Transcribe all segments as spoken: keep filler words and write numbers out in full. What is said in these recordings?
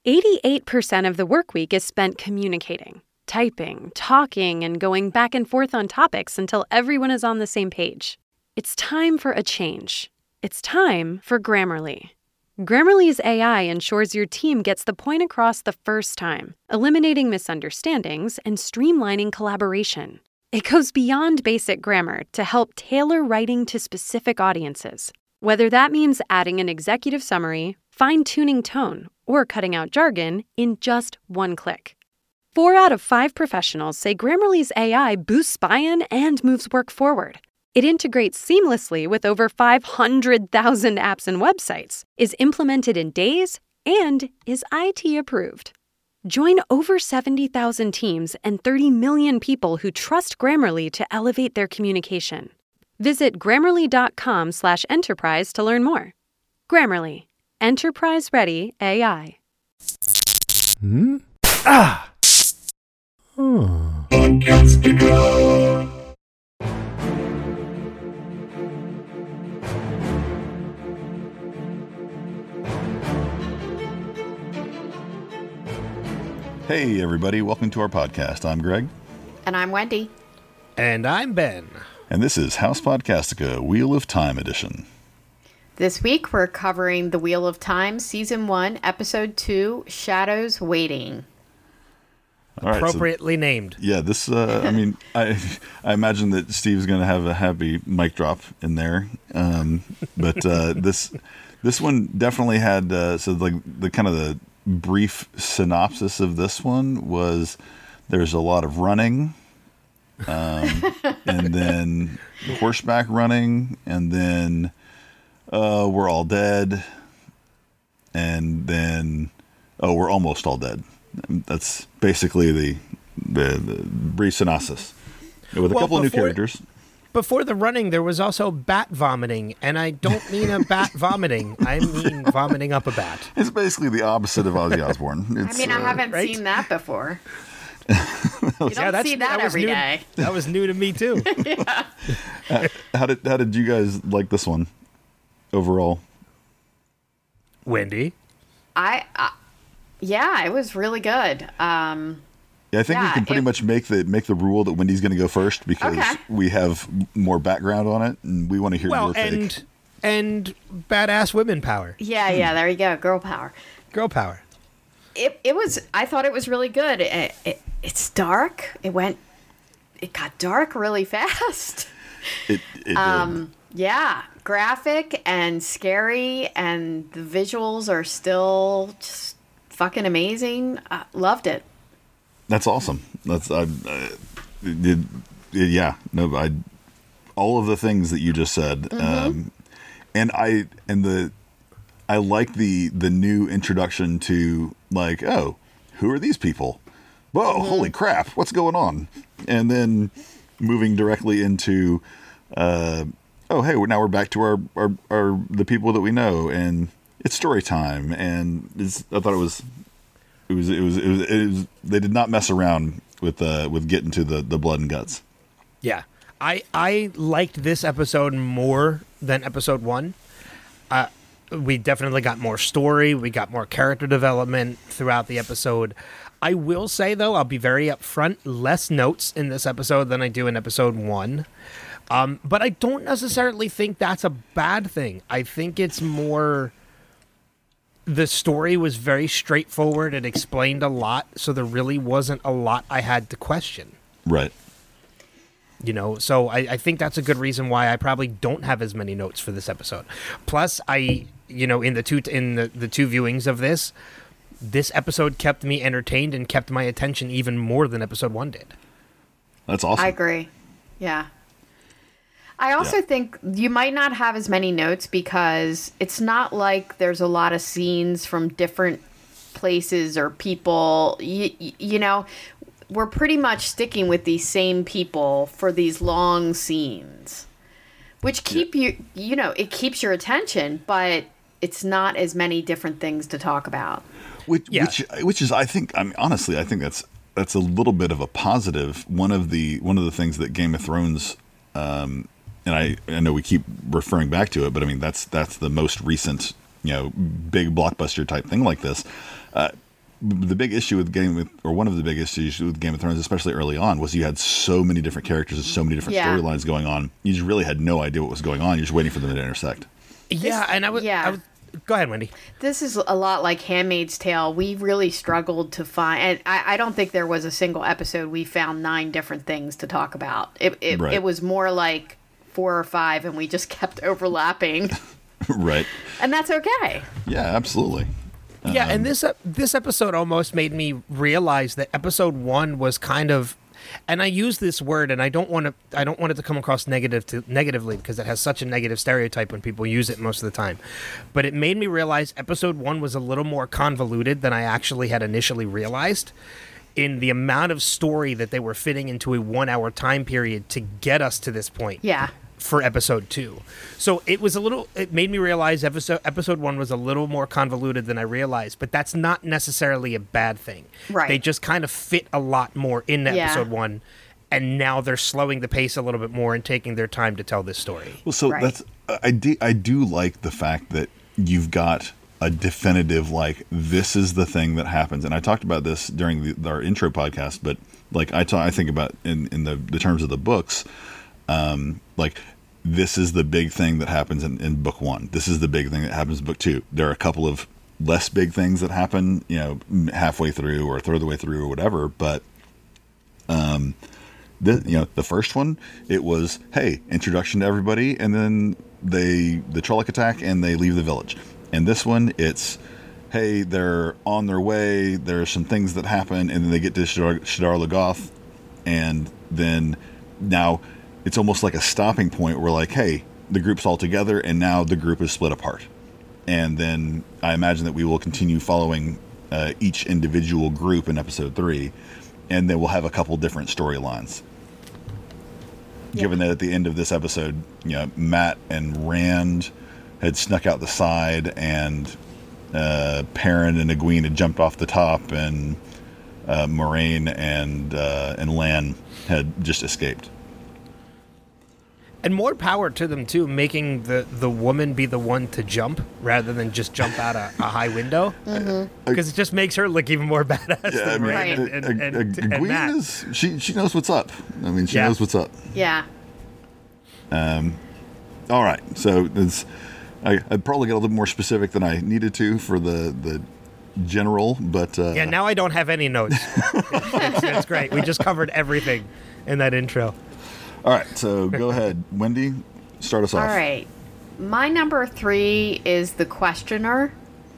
eighty-eight percent of the work week is spent communicating, typing, talking, and going back and forth on topics until everyone is on the same page. It's time for a change. It's time for Grammarly. Grammarly's A I ensures your team gets the point across the first time, eliminating misunderstandings and streamlining collaboration. It goes beyond basic grammar to help tailor writing to specific audiences, whether that means adding an executive summary, fine-tuning tone, or cutting out jargon in just one click. Four out of five professionals say Grammarly's A I boosts buy-in and moves work forward. It integrates seamlessly with over five hundred thousand apps and websites, is implemented in days, and is I T approved. Join over seventy thousand teams and thirty million people who trust Grammarly to elevate their communication. Visit grammarly.com slash enterprise to learn more. Grammarly. Enterprise-ready A I. Hmm? Ah! Hmm. Hey, everybody. Welcome to our podcast. I'm Greg. And I'm Wendy. And I'm Ben. And this is House Podcastica, Wheel of Time edition. This week, we're covering The Wheel of Time, Season one, Episode two, Shadows Waiting. All right, Appropriately so, named. Yeah, this, uh, I mean, I I imagine that Steve's going to have a happy mic drop in there. Um, but uh, this this one definitely had, uh, so like the kind of the brief synopsis of this one was there's a lot of running, um, and then horseback running, and then uh, we're all dead, and then oh, we're almost all dead. That's basically the the, the brief synopsis with a well, couple of new before, characters. Before the running, there was also bat vomiting, and I don't mean a bat vomiting. I mean vomiting up a bat. It's basically the opposite of Ozzy Osbourne. It's, I mean, I uh, haven't right? seen that before. You don't yeah, that's, see that, that every new, day. That was new to me, too. Yeah. uh, how did how did you guys like this one overall? Wendy? I, uh, yeah, it was really good. Um, Yeah, I think yeah, we can pretty it, much make the make the rule that Wendy's going to go first because okay. we have more background on it, and we want to hear Well, your take. and, and badass women power. Yeah, yeah, there you go. Girl power. Girl power. It it was, I thought it was really good. It, it, it's dark. It went, it got dark really fast. It, it um, yeah, graphic and scary, and the visuals are still just fucking amazing. Uh, loved it. That's awesome. That's I, I it, it, yeah. No, I all of the things that you just said, Mm-hmm. um, and I and the I like the the new introduction to like, oh, who are these people? Whoa, Mm-hmm. holy crap, what's going on? And then moving directly into, uh, oh, hey, now we're back to our, our our the people that we know, and it's story time, and it's, I thought it was. It was, it was, it was, it was, they did not mess around with, uh, with getting to the, the blood and guts. Yeah. I, I liked this episode more than episode one. Uh, we definitely got more story. We got more character development throughout the episode. I will say, though, I'll be very upfront, less notes in this episode than I do in episode one. Um, but I don't necessarily think that's a bad thing. I think it's more... The story was very straightforward. It explained a lot, so there really wasn't a lot I had to question. Right. You know, so I, I think that's a good reason why I probably don't have as many notes for this episode. Plus, I, you know, in the two in the, the two viewings of this, this episode kept me entertained and kept my attention even more than episode one did. That's awesome. I agree. Yeah. I also Yeah. think you might not have as many notes because it's not like there's a lot of scenes from different places or people. You, you know, we're pretty much sticking with these same people for these long scenes, which keep yeah. you, you know, it keeps your attention, but it's not as many different things to talk about. Which, yeah. which, which is, I think, I mean, honestly, I think that's that's a little bit of a positive. One of the one of the things that Game of Thrones. Um, And I, I know we keep referring back to it, but I mean, that's that's the most recent, you know, big blockbuster type thing like this. Uh, the big issue with Game of, or one of the big issues with Game of Thrones, especially early on, was you had so many different characters and so many different Yeah. storylines going on. You just really had no idea what was going on. You're just waiting for them to intersect. Yeah, and I was, yeah. I was. Go ahead, Wendy. This is a lot like Handmaid's Tale. We really struggled to find, and I, I don't think there was a single episode we found nine different things to talk about. It it, Right. it was more like four or five, and we just kept overlapping, Right. and that's okay. Yeah, absolutely. Yeah, and this ep- this episode almost made me realize that episode one was kind of, and I use this word, and I don't want to I don't want it to come across negative to negatively because it has such a negative stereotype when people use it most of the time. But it made me realize episode one was a little more convoluted than I actually had initially realized in the amount of story that they were fitting into a one hour time period to get us to this point. Yeah. For episode two. So it was a little, it made me realize episode episode one was a little more convoluted than I realized, but that's not necessarily a bad thing. Right. They just kind of fit a lot more in Yeah. episode one, and now they're slowing the pace a little bit more and taking their time to tell this story. Well, so Right. that's I do I do like the fact that you've got a definitive, like, this is the thing that happens. And I talked about this during the, our intro podcast, but like I ta- I think about in in the, the terms of the books. Um, like, this is the big thing that happens in, in book one. This is the big thing that happens in book two. There are a couple of less big things that happen, you know, halfway through or a third of the way through or whatever. But, um, the, you know, the first one, it was, hey, introduction to everybody, and then they the Trolloc attack and they leave the village. And this one, it's, hey, they're on their way. There's some things that happen, and then they get to Shadar, Shadar Logoth, and then now it's almost like a stopping point where, like, hey, the group's all together, and now the group is split apart. And then I imagine that we will continue following uh, each individual group in episode three, and then we'll have a couple different storylines. Yeah. Given that at the end of this episode, you know, Matt and Rand had snuck out the side, and uh, Perrin and Egwene had jumped off the top, and uh, Moraine and uh, and Lan had just escaped. And more power to them too, making the, the woman be the one to jump rather than just jump out a, a high window, because it just makes her look even more badass Yeah, I than mean, Rand uh, and, uh, and, uh, and, and Egwene Matt. is she she knows what's up. I mean, she Yeah. knows what's up. Yeah. All right, so it's, I, I'd probably get a little more specific than I needed to for the the general, but uh, Yeah, now I don't have any notes. it's, it's great. We just covered everything in that intro. all right. So go ahead, Wendy, start us off. All right. My number three is the questioner.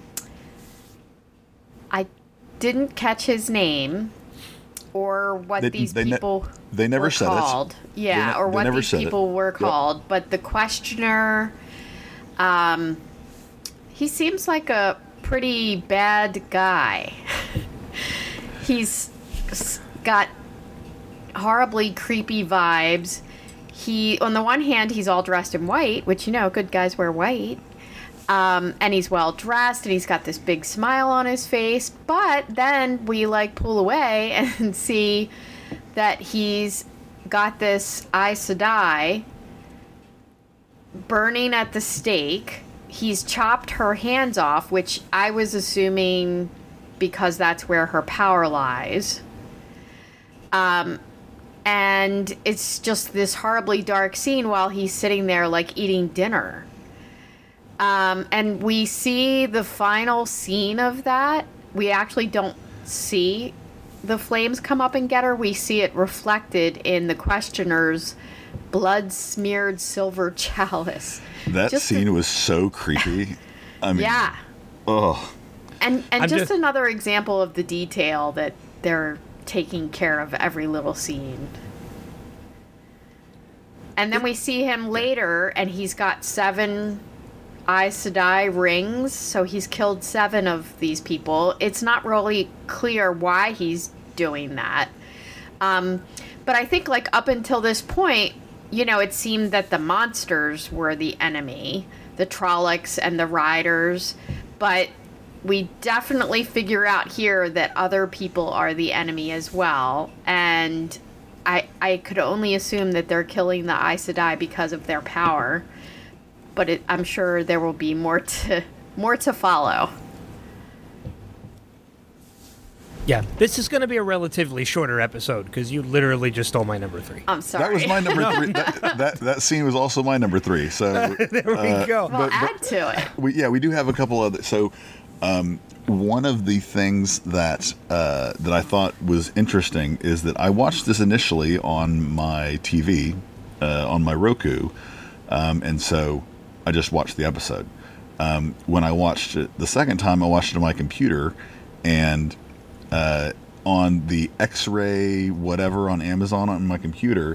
I didn't catch his name or what They- these they ne- people they never were said it. called. Yeah, They ne- or they what never these said it. people were Yep. called. But the questioner, um, he seems like a pretty bad guy. He's s- got horribly creepy vibes. He, on the one hand, he's all dressed in white, which, you know, good guys wear white. Um, and he's well dressed, and he's got this big smile on his face. But then we like pull away and see that he's got this Aes Sedai burning at the stake. He's chopped her hands off, which I was assuming because that's where her power lies. Um, and it's just this horribly dark scene while he's sitting there like eating dinner. Um, and we see the final scene of that. We actually don't see the flames come up and get her. We see it reflected in the questioner's blood-smeared silver chalice. That Just scene a- was so creepy. I mean, Yeah. oh, And and I'm just, just- another example of the detail that they're taking care of every little scene. And then we see him later, and he's got seven Aes Sedai rings, so he's killed seven of these people. It's not really clear why he's doing that. Um, but I think, like, up until this point, you know, it seemed that the monsters were the enemy, the Trollocs and the Riders, but we definitely figure out here that other people are the enemy as well, and I I could only assume that they're killing the Aes Sedai because of their power, but it, I'm sure there will be more to more to follow. Yeah, this is going to be a relatively shorter episode because you literally just stole my number three. I'm sorry. That was my number three. That, that that scene was also my number three. So there we uh, go. Well, but- add to it. we, yeah, we do have a couple other. So um, one of the things that uh, that I thought was interesting is that I watched this initially on my T V, uh, on my Roku, um, and so I just watched the episode. Um, when I watched it the second time, I watched it on my computer, and uh, on the X-ray whatever on Amazon on my computer,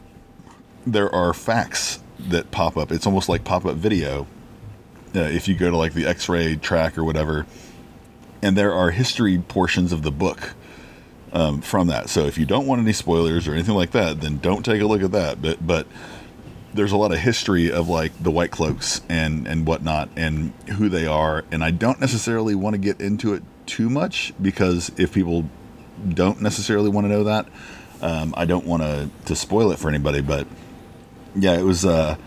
there are facts that pop up. It's almost like pop-up video. Uh, if you go to like the X-ray track or whatever, and there are history portions of the book um, from that. So if you don't want any spoilers or anything like that, then don't take a look at that. But but there's a lot of history of like the White Cloaks and and whatnot and who they are. And I don't necessarily want to get into it too much because if people don't necessarily want to know that, um, I don't want to to spoil it for anybody. But yeah, it was uh,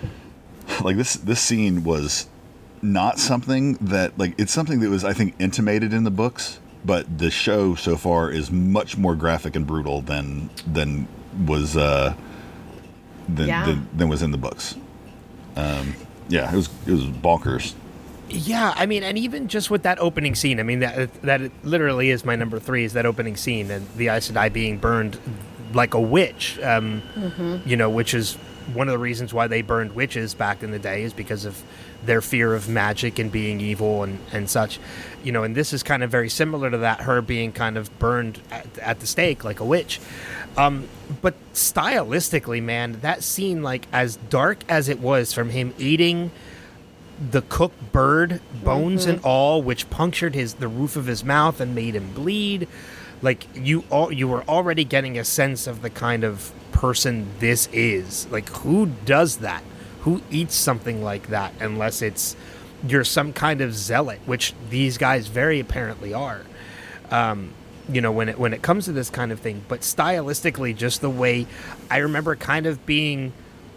like this this scene was not something that like it's something that was I think intimated in the books, but the show so far is much more graphic and brutal than than was uh, than, Yeah. than than was in the books. Um, yeah, it was it was bonkers. Yeah, I mean, and even just with that opening scene, I mean, that that it literally is my number three, is that opening scene, and the Aes Sedai being burned like a witch, um, you know, which is one of the reasons why they burned witches back in the day, is because of their fear of magic and being evil and, and such, you know, and this is kind of very similar to that, her being kind of burned at, at the stake like a witch. Um, but stylistically, man, that scene, like as dark as it was from him eating the cooked bird, bones and all, which punctured his the roof of his mouth and made him bleed. Like you all, you were already getting a sense of the kind of person this is. Like, who does that? Who eats something like that unless it's you're some kind of zealot, which these guys very apparently are. Um, you know, when it when it comes to this kind of thing, but stylistically, just the way I remember kind of being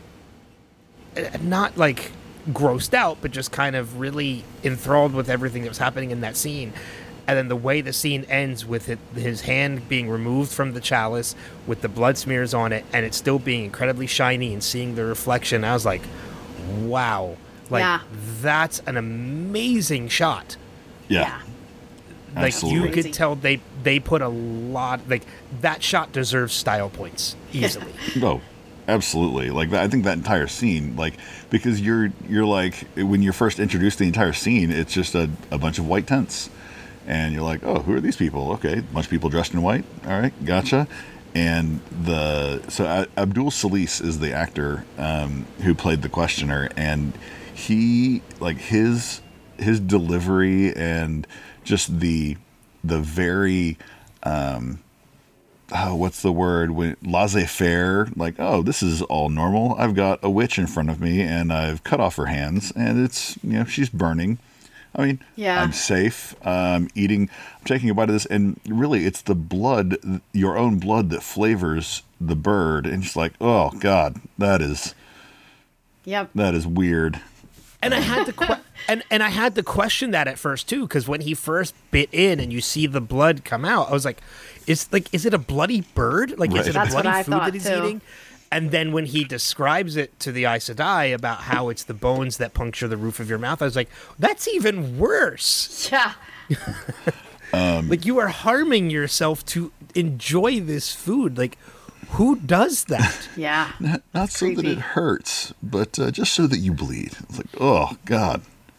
uh, not like grossed out, but just kind of really enthralled with everything that was happening in that scene. And then the way the scene ends with it, his hand being removed from the chalice with the blood smears on it, and it still being incredibly shiny and seeing the reflection, I was like, wow. Like, Yeah. that's an amazing shot. Yeah, Like, Absolutely. you Crazy. could tell they they put a lot, like, that shot deserves style points easily. Oh, absolutely. Like that, I think that entire scene, like because you're you're like when you're first introduced to the entire scene, it's just a, a bunch of white tents, and you're like, oh, who are these people? Okay, a bunch of people dressed in white. All right, gotcha. And the so uh, Abdul Salis is the actor um, who played the questioner, and he like his his delivery and just the the very um, oh, what's the word when laissez-faire, like, oh, this is all normal. I've got a witch in front of me and I've cut off her hands and it's, you know, she's burning. I mean, Yeah. I'm safe. Um, eating, I'm taking a bite of this, and really, it's the blood, your own blood, that flavors the bird. And it's like, oh God, that is Yep. that is weird. And I had to que- and and I had to question that at first too, because when he first bit in and you see the blood come out, I was like, "Is like is it a bloody bird? Like Right. is it That's a what bloody I food thought, that he's too. eating?" And then when he describes it to the Aes Sedai about how it's the bones that puncture the roof of your mouth, I was like, "That's even worse." Yeah. Like, you are harming yourself to enjoy this food. Like, who does that? Yeah. Not, not so that Creepy. it hurts, but uh, just so that you bleed. It's like, oh God.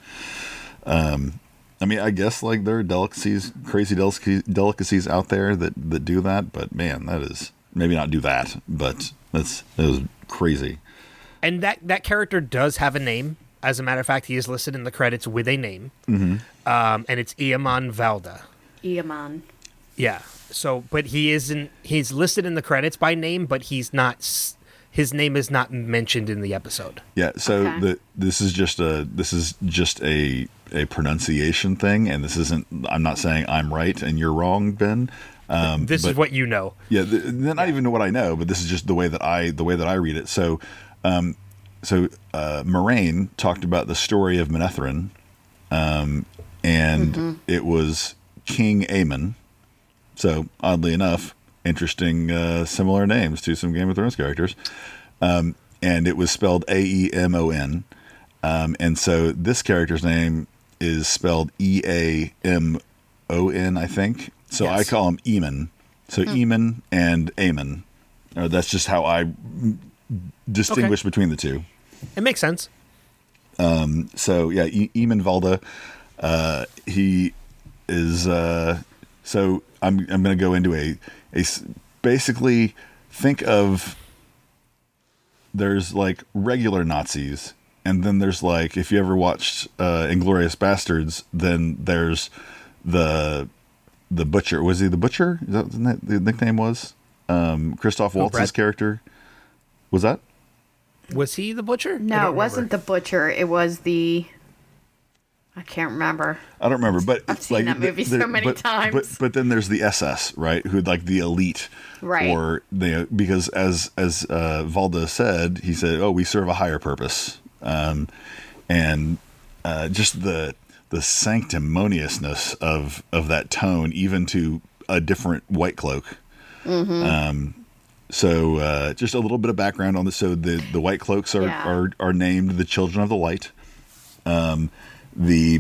Um, I mean, I guess like there are delicacies, crazy delicacies, delicacies out there that, that do that, but man, that is maybe not do that, but that's that was crazy. And that that character does have a name. As a matter of fact, he is listed in the credits with a name, Mm-hmm. um, and it's Eamon Valda. Eamon. Yeah. So, but he isn't. He's listed in the credits by name, but he's not. s- His name is not mentioned in the episode. Yeah, so Okay. the this is just a this is just a a pronunciation thing, and this isn't. I'm not saying I'm right and you're wrong, Ben. Um, This but- is what you know. Yeah, th- not even know what I know, but this is just the way that I the way that I read it. So, um, so uh, Moraine talked about the story of Manetheren, um, and it was King Aemon So oddly enough, interesting uh, similar names to some Game of Thrones characters. Um, and it was spelled A E M O N. Um, and so this character's name is spelled E A M O N, I think. So yes. I call him Eamon. So mm. Eamon and Aemon. Uh, that's just how I distinguish okay. between the two. It makes sense. Um, so yeah, e- Eamon Valda, uh, he is, uh, so I'm, I'm going to go into a, a, basically think of, there's like regular Nazis, and then there's like, if you ever watched, uh, Inglourious Bastards, then there's the, the butcher. Was he the butcher? Is that what the nickname was? Um, Christoph Waltz's oh, character. Was that? Was he the butcher? No, it wasn't the butcher. It was the. I can't remember. I don't remember, but I've seen like, that movie the, so many but, times. But but then there's the S S, right? Who like the elite, right? Or they because as as uh, Valda said, he said, "Oh, we serve a higher purpose," um, and uh, just the the sanctimoniousness of of that tone, even to a different White Cloak. Mm-hmm. Um, So, uh, just a little bit of background on this. So, the, the White Cloaks are, yeah. are are named the Children of the Light. Um, the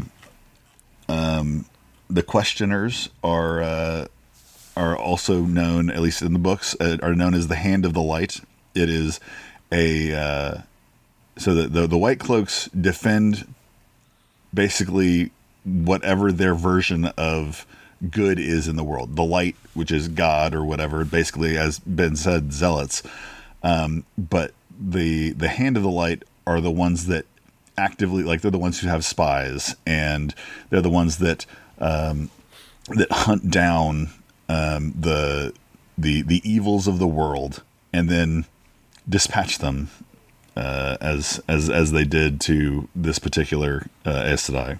um, the Questioners are uh, are also known, at least in the books, uh, are known as the Hand of the Light. It is a uh, so the, the the White Cloaks defend basically whatever their version of good is in the world. The light, which is God or whatever, basically, as Ben said, zealots. Um, but the the hand of the light are the ones that actively, like, they're the ones who have spies, and they're the ones that um, that hunt down um, the the the evils of the world and then dispatch them uh, as as as they did to this particular uh, Aes Sedai.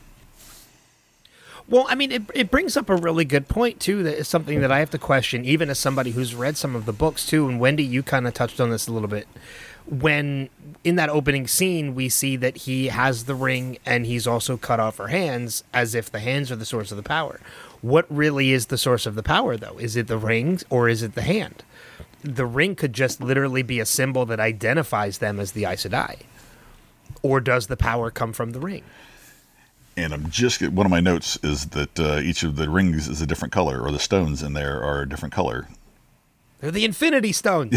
Well, I mean, it it brings up a really good point, too, that is something that I have to question, even as somebody who's read some of the books, too. And Wendy, you kind of touched on this a little bit. When in that opening scene, we see that he has the ring and he's also cut off her hands as if the hands are the source of the power. What really is the source of the power, though? Is it the ring or is it the hand? The ring could just literally be a symbol that identifies them as the Aes Sedai. Or does the power come from the ring? And I'm just one of my notes is that uh, each of the rings is a different color, or the stones in there are a different color. They're the Infinity Stones.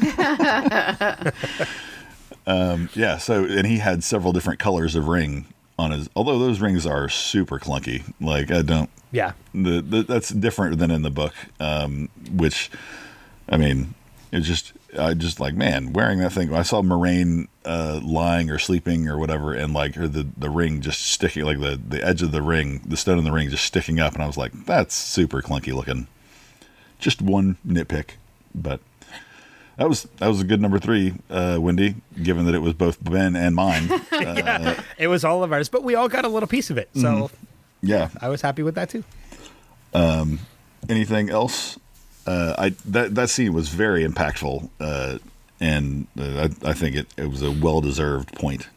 um, yeah. So, and he had several different colors of ring on his. Although those rings are super clunky. Like I don't. Yeah. The, the that's different than in the book. Um, which, I mean, it just. I just like, man, wearing that thing. I saw Moraine uh, lying or sleeping or whatever, and like her the, the ring just sticking, like the, the edge of the ring, the stone in the ring just sticking up, and I was like, that's super clunky looking. Just one nitpick, but that was that was a good number three, uh, Wendy. Given that it was both Ben and mine, uh, yeah, it was all of ours, but we all got a little piece of it, so mm-hmm. yeah, I was happy with that too. Um, anything else? Uh, I that that scene was very impactful, uh, and uh, I, I think it, it was a well-deserved point.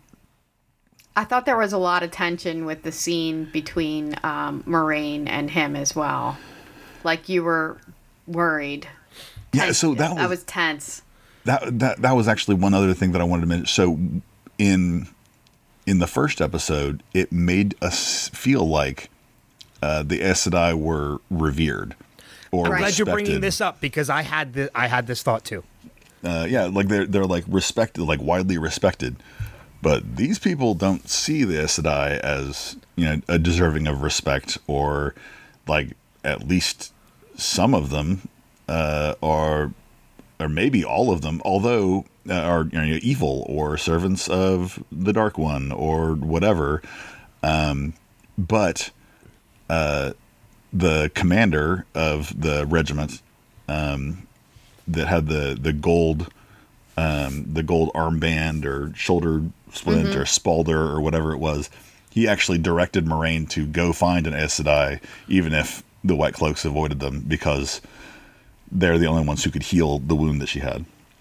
I thought there was a lot of tension with the scene between um, Moraine and him as well. Like you were worried. Yeah, so that was, that was tense. That that that was actually one other thing that I wanted to mention. So in in the first episode, it made us feel like uh, the Aes Sedai were revered. I'm Right. glad you're bringing this up because I had the, I had this thought too. Uh, yeah, like they're they're like respected, like widely respected, but these people don't see the Aes Sedai as, you know, a deserving of respect, or like at least some of them uh, are, or maybe all of them, although uh, are, you know, evil or servants of the Dark One or whatever, um, but. Uh, the commander of the regiment um, that had the the gold um, the gold armband or shoulder splint mm-hmm. or spalder or whatever it was, he actually directed Moraine to go find an Aes Sedai, even if the White Cloaks avoided them, because they're the only ones who could heal the wound that she had.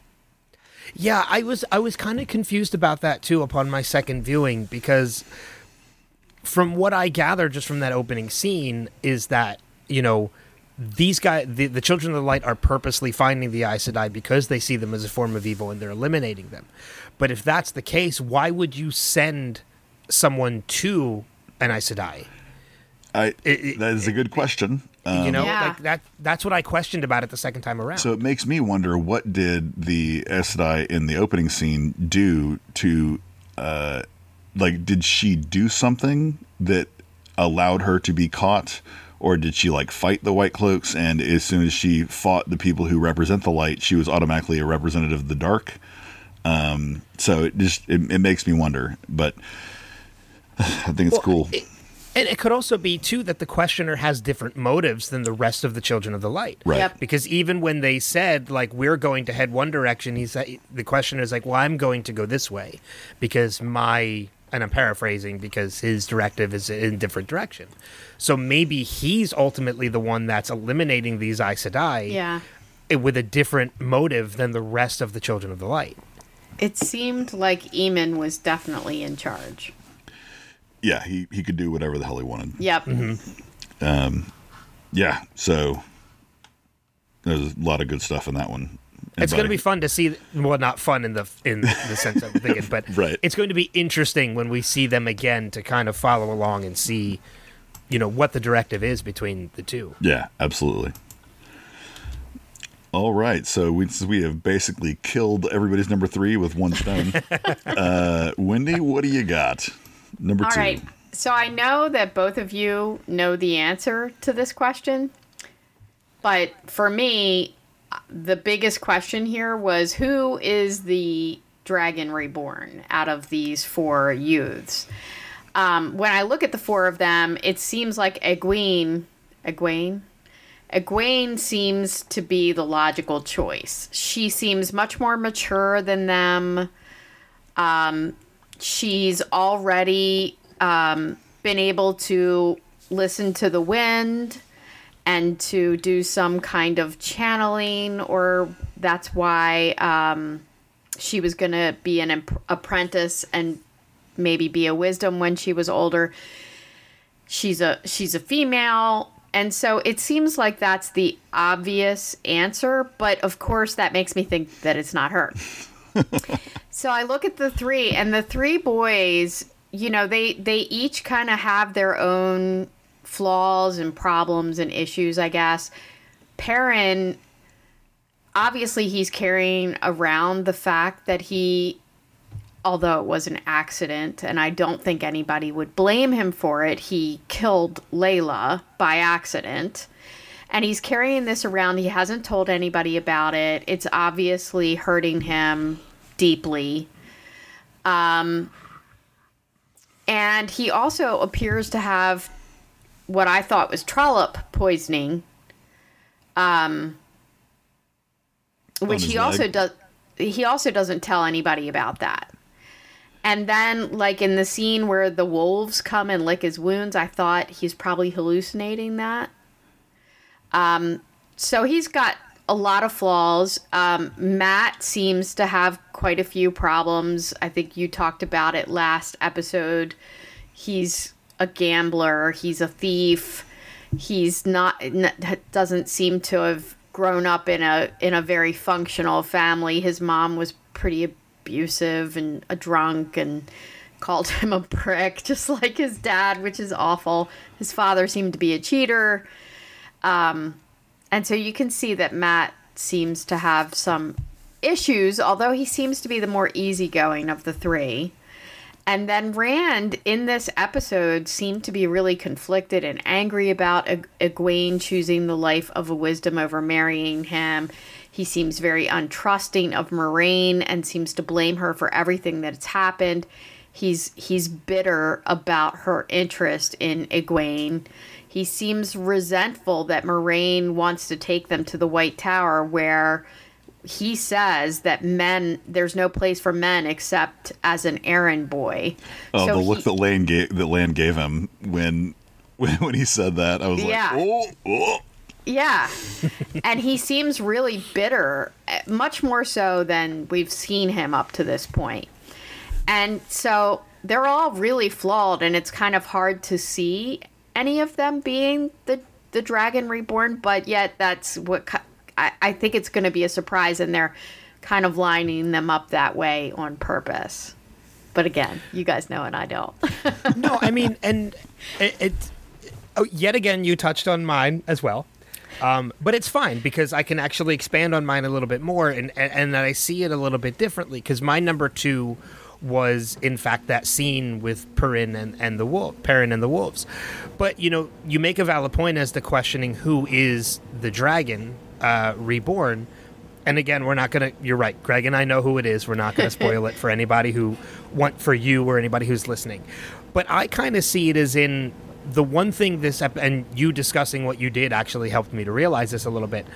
Yeah, I was I was kind of confused about that too upon my second viewing, because from what I gather just from that opening scene is that, you know, these guys, the, the Children of the Light, are purposely finding the Aes Sedai because they see them as a form of evil and they're eliminating them. But if that's the case, why would you send someone to an Aes Sedai? I, It- it- that is a good question. Um, You know, Yeah. like that. That's what I questioned about it the second time around. So it makes me wonder, what did the Aes Sedai in the opening scene do to, uh, like, did she do something that allowed her to be caught? Or did she, like, fight the White Cloaks, and as soon as she fought the people who represent the light, she was automatically a representative of the dark? Um, so it just, it, it makes me wonder. But I think it's Well, cool. it- and it could also be, too, that the questioner has different motives than the rest of the Children of the Light. Right. Yep. Because even when they said, like, we're going to head one direction, he's the questioner is like, well, I'm going to go this way because my, and I'm paraphrasing, because his directive is in a different direction. So maybe he's ultimately the one that's eliminating these Aes Sedai Yeah. i- with a different motive than the rest of the Children of the Light. It seemed like Eamon was definitely in charge. Yeah, he, he could do whatever the hell he wanted. Yep. Yeah, so there's a lot of good stuff in that one. It's going to Anybody- be fun to see. Well, not fun in the in the sense I'm thinking, but Right. it's going to be interesting when we see them again to kind of follow along and see, you know, what the directive is between the two. Yeah, absolutely. All right, so we we have basically killed everybody's number three with one stone. uh, Wendy, what do you got? Number All two. right. So I know that both of you know the answer to this question. But for me, the biggest question here was, who is the dragon reborn out of these four youths? Um, when I look at the four of them, it seems like Egwene, Egwene, Egwene seems to be the logical choice. She seems much more mature than them. Um, she's already um, been able to listen to the wind and to do some kind of channeling, or that's why um, she was going to be an imp- apprentice and maybe be a wisdom when she was older. She's a she's a female, and so it seems like that's the obvious answer, but of course that makes me think that it's not her. So I look at the three, and the three boys, you know, they they each kind of have their own flaws and problems and issues, I guess. Perrin, obviously he's carrying around the fact that he, although it was an accident, and I don't think anybody would blame him for it, he killed Layla by accident. And he's carrying this around. He hasn't told anybody about it. It's obviously hurting him deeply. Um, and he also appears to have what I thought was trollop poisoning, um, which his he also leg? does. He also doesn't tell anybody about that. And then, like in the scene where the wolves come and lick his wounds, I thought he's probably hallucinating that. Um, so he's got a lot of flaws. Um, Matt seems to have quite a few problems. I think you talked about it last episode. He's a gambler. He's a thief. He's not, n- doesn't seem to have grown up in a, in a very functional family. His mom was pretty abusive and a drunk and called him a prick, just like his dad, which is awful. His father seemed to be a cheater. Um, and so you can see that Matt seems to have some issues, although he seems to be the more easygoing of the three. And then Rand, in this episode, seemed to be really conflicted and angry about Eg- Egwene choosing the life of a wisdom over marrying him. He seems very untrusting of Moraine and seems to blame her for everything that's happened. He's he's bitter about her interest in Egwene. He seems resentful that Moraine wants to take them to the White Tower, where he says that men, there's no place for men except as an errand boy. Oh, So the look he- that Lane gave that Land gave him when when when he said that, I was Yeah. like, oh, oh. Yeah. And he seems really bitter, eh, much more so than we've seen him up to this point. And so they're all really flawed, and it's kind of hard to see any of them being the the Dragon Reborn, but yet that's what I, I think it's going to be a surprise, and they're kind of lining them up that way on purpose. But again, you guys know and I don't. No, I mean, and it, it oh, yet again, you touched on mine as well. Um, but it's fine because I can actually expand on mine a little bit more, and, and, and I see it a little bit differently, because my number two was, in fact, that scene with Perrin and, and the wolf, Perrin and the wolves. But, you know, you make a valid point as to questioning who is the dragon uh, reborn. And again, we're not going to, you're right, Greg and I know who it is. We're not going to spoil it for anybody who want, for you or anybody who's listening. But I kind of see it as in the one thing this, ep- and you discussing what you did actually helped me to realize this a little bit.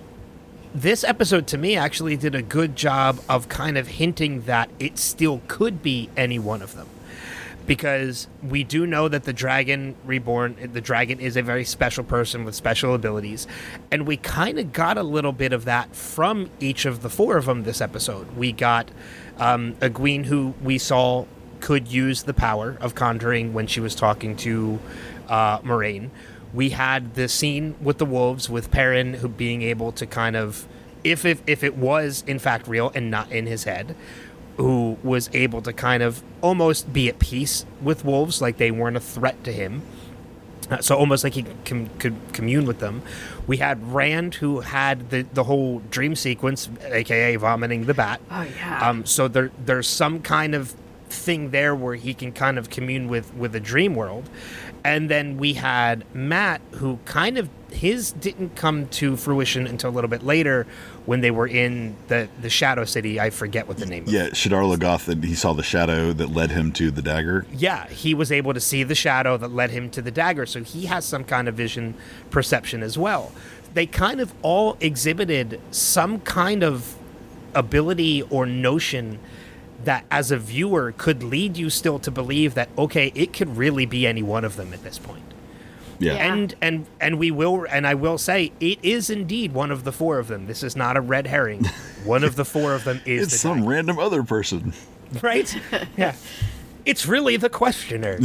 This episode, to me, actually did a good job of kind of hinting that it still could be any one of them. Because we do know that the Dragon Reborn, the dragon is a very special person with special abilities. And we kind of got a little bit of that from each of the four of them this episode. We got um, Egwene, who we saw could use the power of conjuring when she was talking to uh, Moraine. We had the scene with the wolves, with Perrin who being able to kind of, if, if if it was in fact real and not in his head, who was able to kind of almost be at peace with wolves, like they weren't a threat to him. Uh, so almost like he com- could commune with them. We had Rand, who had the, the whole dream sequence, a k a vomiting the bat. Oh, yeah. Um, so there there's some kind of thing there where he can kind of commune with, with the dream world. And then we had Mat, who kind of, his didn't come to fruition until a little bit later when they were in the, the Shadow City. I forget what the name of Yeah, it. Shadar Logoth, that he saw the shadow that led him to the dagger. Yeah, he was able to see the shadow that led him to the dagger, so he has some kind of vision perception as well. They kind of all exhibited some kind of ability or notion that as a viewer could lead you still to believe that, okay, it could really be any one of them at this point. Yeah. Yeah. And and and we will and I will say it is indeed one of the four of them. This is not a red herring. One of the four of them is It's the some dragon. random other person. Right? Yeah. It's really the questioner.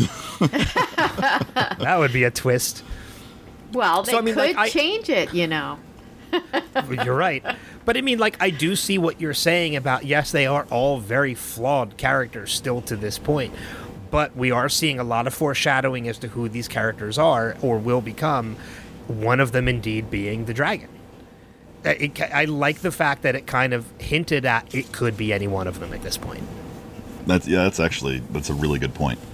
That would be a twist. Well, they So, I mean, could like, I- change it, you know. You're right. But I mean, like, I do see what you're saying about, yes, they are all very flawed characters still to this point. But we are seeing a lot of foreshadowing as to who these characters are or will become, one of them indeed being the dragon. Uh, It, I like the fact that it kind of hinted at it could be any one of them at this point. That's yeah. That's actually that's a really good point.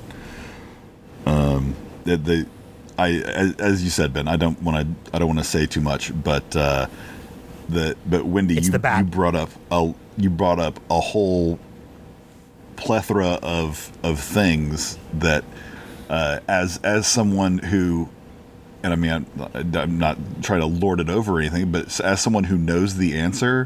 Um, the, the I as, as you said, Ben. I don't want to. I don't want to say too much, but uh, the but Wendy, It's you, the bat. you brought up a you brought up a whole plethora of of things that uh, as as someone who, and I mean I'm, I'm not trying to lord it over or anything, but as someone who knows the answer,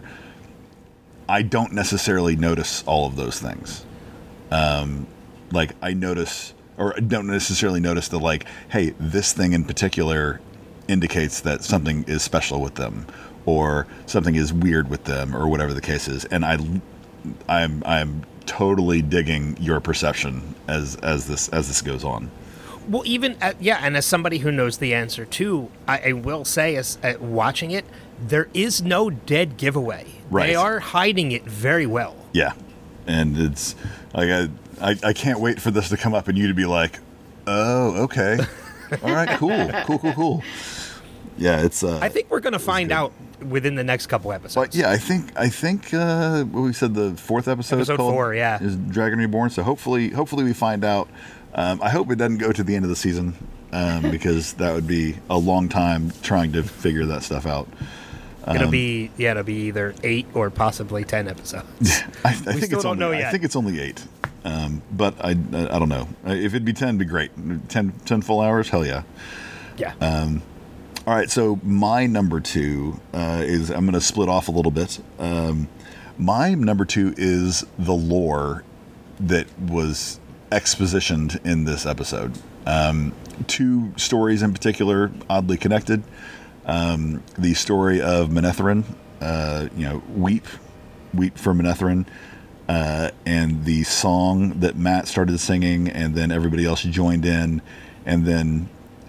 I don't necessarily notice all of those things. Um, like I notice, or don't necessarily notice the like, hey, this thing in particular indicates that something is special with them, or something is weird with them, or whatever the case is. And I, I'm, I'm totally digging your perception as as this as this goes on. Well, even uh, yeah, and as somebody who knows the answer too, I, I will say, as uh, watching it, there is no dead giveaway. Right. They are hiding it very well. Yeah, and it's like I, I I can't wait for this to come up and you to be like, oh, okay, all right, cool, cool, cool, cool. Yeah, it's. Uh, I think we're going to find good. out within the next couple episodes. But yeah, I think I think uh, what we said, the fourth episode, is Episode called, four, yeah. is Dragon Reborn. So hopefully, hopefully we find out. Um, I hope it doesn't go to the end of the season um, because that would be a long time trying to figure that stuff out. It'll Um, be yeah, it'll be either eight or possibly ten episodes. I, I think still it's don't only, know I yet. think it's only eight, um, but I, I I don't know. If it'd be ten, it'd be great. ten, ten full hours, hell yeah. Yeah. Um, all right, so my number two uh, is I'm going to split off a little bit. Um, my number two is the lore that was expositioned in this episode. Um, two stories in particular, oddly connected. Um, the story of Manetheren, uh, you know, Weep, Weep for Manetheren, uh, and the song that Mat started singing, and then everybody else joined in, and then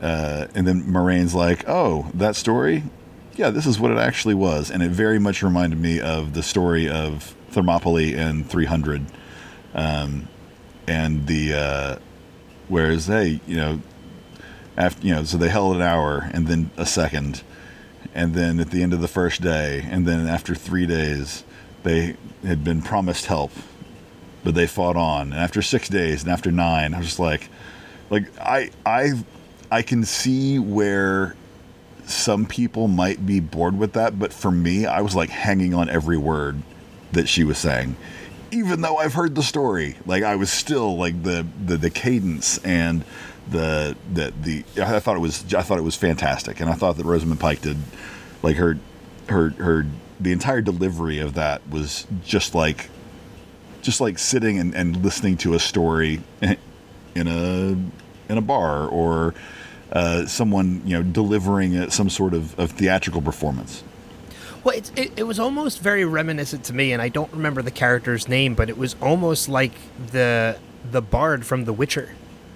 uh, and then Moraine's like, "Oh, that story? Yeah, this is what it actually was," and it very much reminded me of the story of Thermopylae and three hundred, um, and the uh, whereas they, you know, after you know, so they held an hour and then a second, and then at the end of the first day, and then after three days, they had been promised help, but they fought on, and after six days and after nine, I was just like, like I I I can see where some people might be bored with that, but for me, I was like hanging on every word that she was saying, even though I've heard the story. Like I was still like the the, the cadence and the the the I thought it was I thought it was fantastic, and I thought that Rosamund Pike did like her her her the entire delivery of that was just like just like sitting and, and listening to a story in a in a bar, or Uh, someone, you know, delivering a, some sort of, of theatrical performance. Well, it, it, it was almost very reminiscent to me, and I don't remember the character's name, but it was almost like the the bard from The Witcher.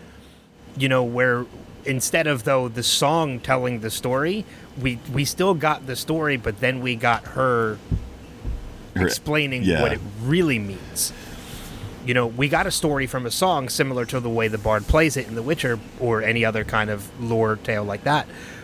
You know, where instead of, though, the song telling the story, we, we still got the story, but then we got her, her explaining yeah. what it really means. You know, we got a story from a song similar to the way the bard plays it in The Witcher or any other kind of lore tale like that.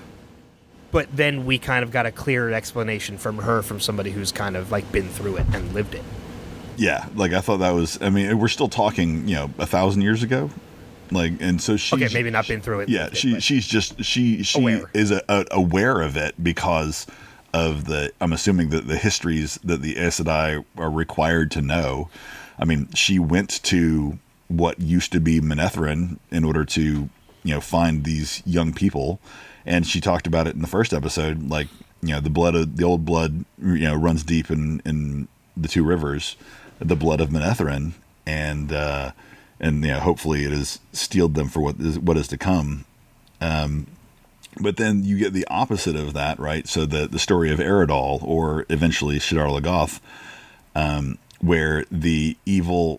But then we kind of got a clearer explanation from her, from somebody who's kind of like been through it and lived it. Yeah, like I thought that was, I mean, we're still talking, you know, a thousand years ago. Like, and so she. Okay, maybe not been through it. Yeah, she it, she's just, she, she aware. is a, a, aware of it because of the, I'm assuming that the histories that the Aes Sedai are required to know. I mean, she went to what used to be Manetheren in order to, you know, find these young people, and she talked about it in the first episode. Like, you know, the blood of the old blood, you know, runs deep in, in the two rivers, the blood of Manetheren, and uh, and you know, hopefully it has steeled them for what is what is to come. Um, but then you get the opposite of that, right? So the the story of Eredal, or eventually Shadar Logoth. Um, where the evil,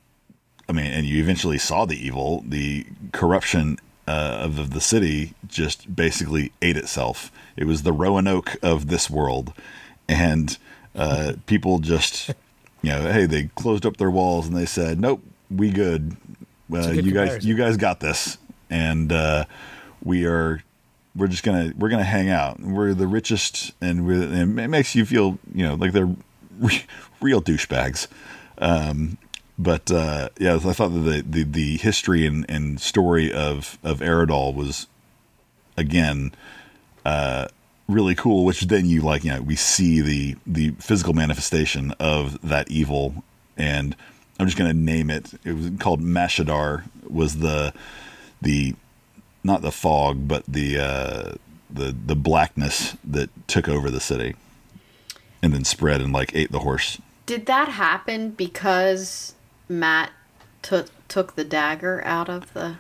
I mean, and you eventually saw the evil, the corruption uh, of, of the city just basically ate itself. It was the Roanoke of this world. And uh, people just, you know, hey, they closed up their walls and they said, nope, we good. Uh, good you guys, comparison. you guys got this. And uh, we are, we're just going to, we're going to hang out. We're the richest, and, we're, and it makes you feel, you know, like they're re- real douchebags. Um, but uh, yeah, I thought that the, the, the history and, and story of, of Eredal was, again, uh, really cool, which then you like, you know, we see the, the physical manifestation of that evil. And I'm just going to name it. It was called Mashadar, was the, the, not the fog, but the, uh, the, the blackness that took over the city and then spread and like ate the horse. Did that happen because Mat took took the dagger out of the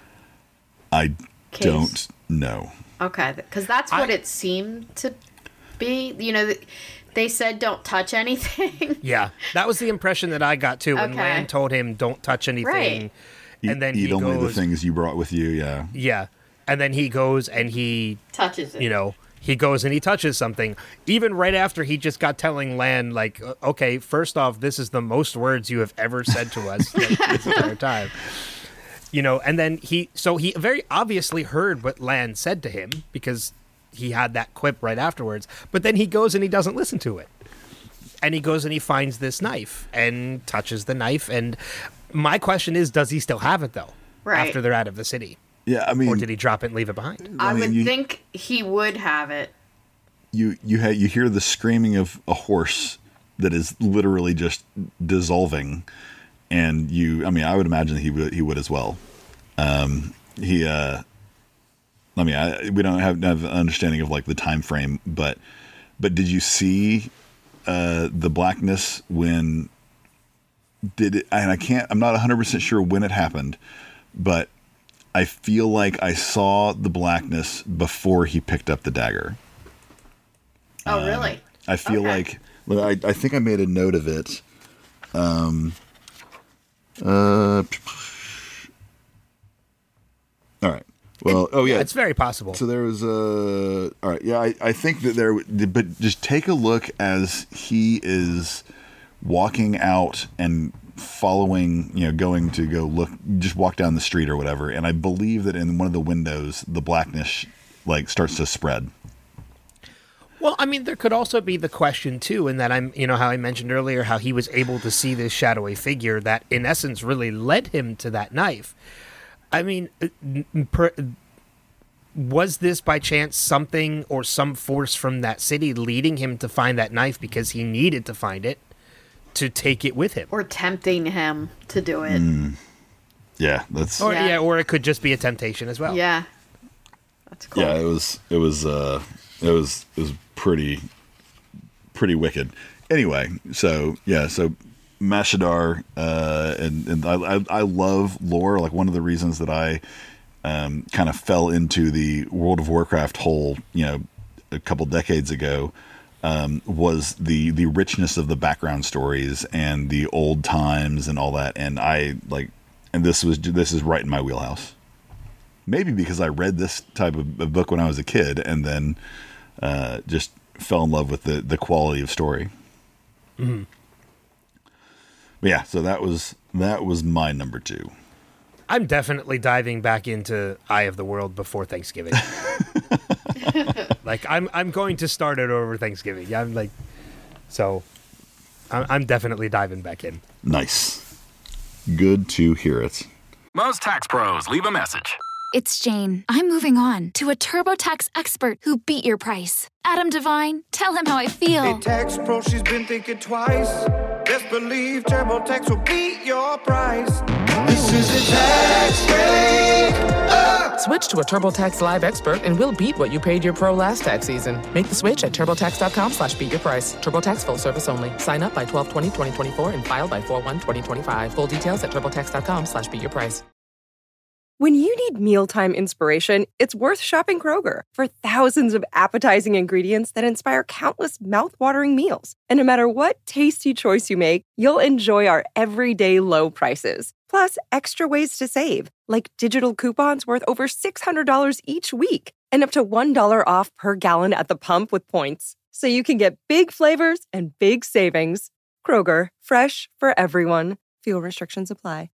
I case? don't know. Okay, because that's what I, it seemed to be. You know, they said don't touch anything. Yeah, that was the impression that I got too when Okay. Lan told him don't touch anything. Right. And then eat he only goes, the things you brought with you. Yeah. Yeah. And then he goes and he, Touches it. you know, he goes and he touches something. Even right after he just got telling Lan, like, okay, first off, this is the most words you have ever said to us like, this entire time. You know, and then he, so he very obviously heard what Lan said to him because he had that quip right afterwards. But then he goes and he doesn't listen to it. And he goes and he finds this knife and touches the knife. And my question is, does he still have it, though? Right. After they're out of the city? Yeah, I mean, Or did he drop it and leave it behind? I, I mean, would you- think he would have it. you you ha- you hear the screaming of a horse that is literally just dissolving, and you, I mean, I would imagine he would he would as well. Um, he, uh, I mean, I, we don't have, have an understanding of like the time frame, but but did you see uh, the blackness when did it? And I can't, I'm not one hundred percent sure when it happened, but I feel like I saw the blackness before he picked up the dagger. Oh, really? I feel Okay. like well, I, I think I made a note of it. Um, uh, all right. Well, oh yeah, It's very possible. So there was a all right. Yeah, I, I think that there. But just take a look as he is walking out and following. You know, going to go look. Just walk down the street or whatever. And I believe that in one of the windows, the blackness like starts to spread. Well, I mean, there could also be the question too, in that I'm, you know, how I mentioned earlier, how he was able to see this shadowy figure that, in essence, really led him to that knife. I mean, per, was this by chance something or some force from that city leading him to find that knife because he needed to find it to take it with him, or tempting him to do it? Mm. Yeah, that's. Or Yeah. yeah, or it could just be a temptation as well. Yeah, that's cool. Yeah, it was. It was. Uh, it was. It was pretty. Pretty wicked. Anyway, so yeah, so Mashadar, uh, and and I, I I love lore. Like one of the reasons that I um, kind of fell into the World of Warcraft hole, you know, a couple decades ago, um, was the the richness of the background stories and the old times and all that. And I like, and this was this is right in my wheelhouse. Maybe because I read this type of, of book when I was a kid, and then uh, just fell in love with the the quality of story. Mm-hmm. But yeah, so that was that was my number two. I'm definitely diving back into Eye of the World before Thanksgiving. Like I'm I'm going to start it over Thanksgiving. I'm like, so I'm, I'm definitely diving back in. Nice, good to hear it. Most tax pros leave a message. It's Jane. I'm moving on to a TurboTax expert who beat your price. Adam Devine, tell him how I feel. Hey, tax pro, she's been thinking twice. Best believe TurboTax will beat your price. This is a tax break. Uh! Switch to a TurboTax Live expert and we'll beat what you paid your pro last tax season. Make the switch at TurboTax.com slash beat your price. TurboTax full service only. Sign up by twelve twenty twenty twenty-four and file by four one twenty twenty-five. Full details at TurboTax.com slash beat your price. When you need mealtime inspiration, it's worth shopping Kroger for thousands of appetizing ingredients that inspire countless mouthwatering meals. And no matter what tasty choice you make, you'll enjoy our everyday low prices. Plus, extra ways to save, like digital coupons worth over six hundred dollars each week and up to one dollar off per gallon at the pump with points. So you can get big flavors and big savings. Kroger, fresh for everyone. Fuel restrictions apply.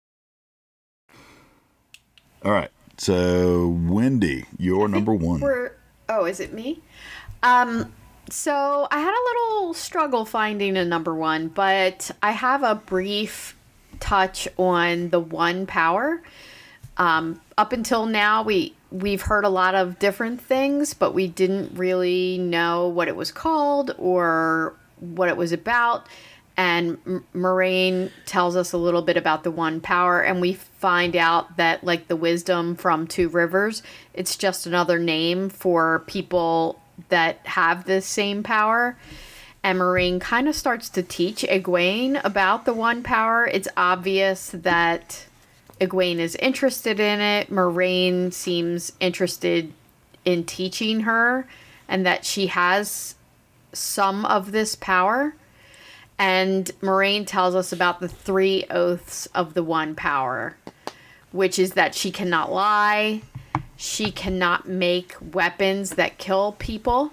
All right, so Wendy, you're number one. We're, oh, is it me? Um, so I had a little struggle finding a number one, but I have a brief touch on the one power. Um, up until now, we we've heard a lot of different things, but we didn't really know what it was called or what it was about. And M- Moiraine tells us a little bit about the one power, and we find out that, like the wisdom from Two Rivers, it's just another name for people that have this same power. And Moiraine kind of starts to teach Egwene about the one power. It's obvious that Egwene is interested in it. Moiraine seems interested in teaching her, and that she has some of this power. And Moiraine tells us about the three oaths of the one power, which is that she cannot lie, she cannot make weapons that kill people.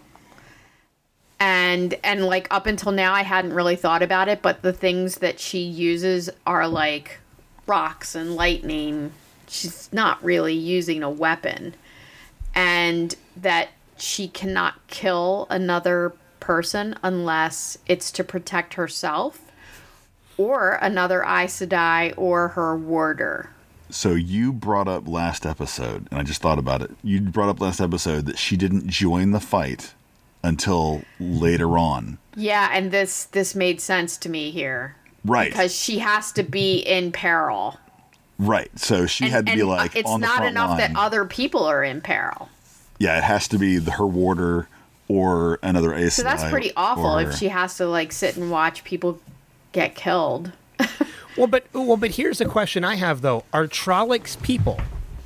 And, and like, up until now, I hadn't really thought about it, but the things that she uses are, like, rocks and lightning. She's not really using a weapon. And that she cannot kill another person unless it's to protect herself or another Aes Sedai or her warder. So you brought up last episode, and I just thought about it. You brought up last episode that she didn't join the fight until later on. Yeah, and this this made sense to me here. Right. Because she has to be in peril. Right. So she and, had to be and like it's on the not front enough line. that other people are in peril. Yeah, it has to be the, her warder or another Aes So that's Sedai pretty awful or- if she has to like sit and watch people get killed. Well, but well, but here's a question I have though: are Trollocs people?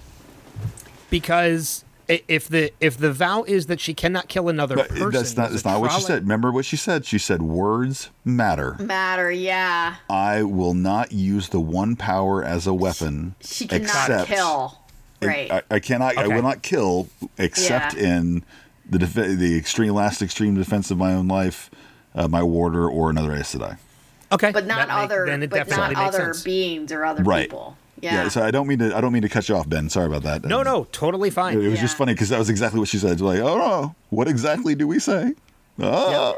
Because i- if the if the vow is that she cannot kill another But person, that's not. does That's a not what she Trolloc- said. Remember what she said? She said words matter. Matter, yeah. I will not use the one power as a weapon. She cannot except, kill. Right. I, I cannot. Okay. I will not kill except Yeah. in the def- the extreme last extreme defense of my own life, uh, my warder, or another Aes Sedai. Okay, But not that make- other, then it but definitely not makes other sense. beings or other Right. people. Yeah. So I don't mean to. I don't mean to cut you off, Ben. Sorry about that. No, no, totally fine. It was just Yeah. funny because that was exactly what she said. It's like, oh no, what exactly do we say? Oh.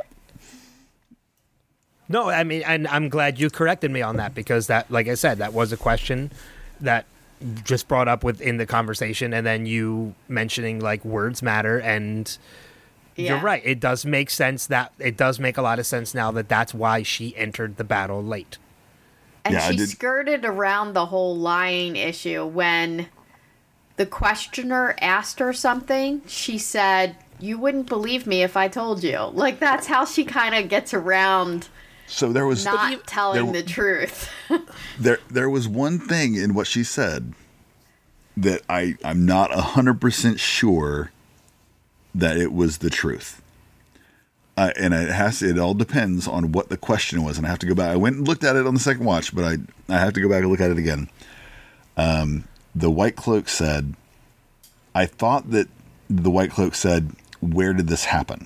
No, I mean, and I'm glad you corrected me on that because that, like I said, that was a question that just brought up within the conversation, and then you mentioning like words matter, and Yeah. you're right. It does make sense that it does make a lot of sense now that that's why she entered the battle late. And Yeah, I she did- skirted around the whole lying issue when the questioner asked her something. She said, "You wouldn't believe me if I told you." Like, that's how she kind of gets around So there was not telling there- the truth. there there was one thing in what she said that I I'm not a hundred percent sure that it was the truth. Uh, and it has it all depends on what the question was, and I have to go back. I went and looked at it on the second watch, but I I have to go back and look at it again. Um, the White Cloak said, "I thought that the White Cloak said, where did this happen?"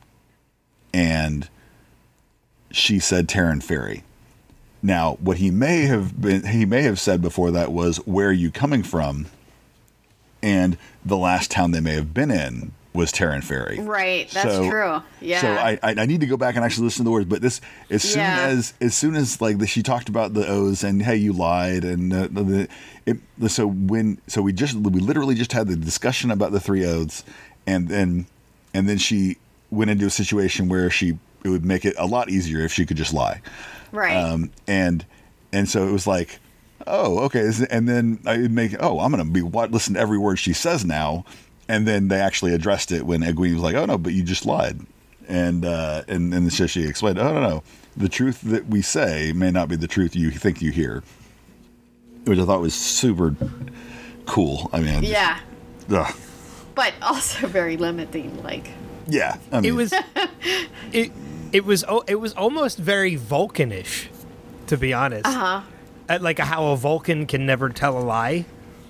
And she said, Terran Ferry. Now, what he may have been, he may have said before that was, "Where are you coming from?" And the last town they may have been in was Terran Ferry. Right, that's So- true. Yeah. So I, I I need to go back and actually listen to the words. But this, as soon Yeah. as as soon as like the, she talked about the oaths and hey, you lied, and uh, the, it, so when so we just we literally just had the discussion about the three oaths, and then and then she went into a situation where she it would make it a lot easier if she could just lie. right. Um, and and so it was like, oh, okay. And then I would make, oh, I'm going to be what listen to every word she says now. And then they actually addressed it when Egwene was like, oh no, but you just lied. And uh, and and so she explained, oh no, no, the truth that we say may not be the truth you think you hear, which I thought was super cool. I mean, I just- yeah. ugh. But also very limiting. Like, yeah. I mean, It was, it it was oh, it was almost very Vulcanish, to be honest. uh huh. Like how a Vulcan can never tell a lie.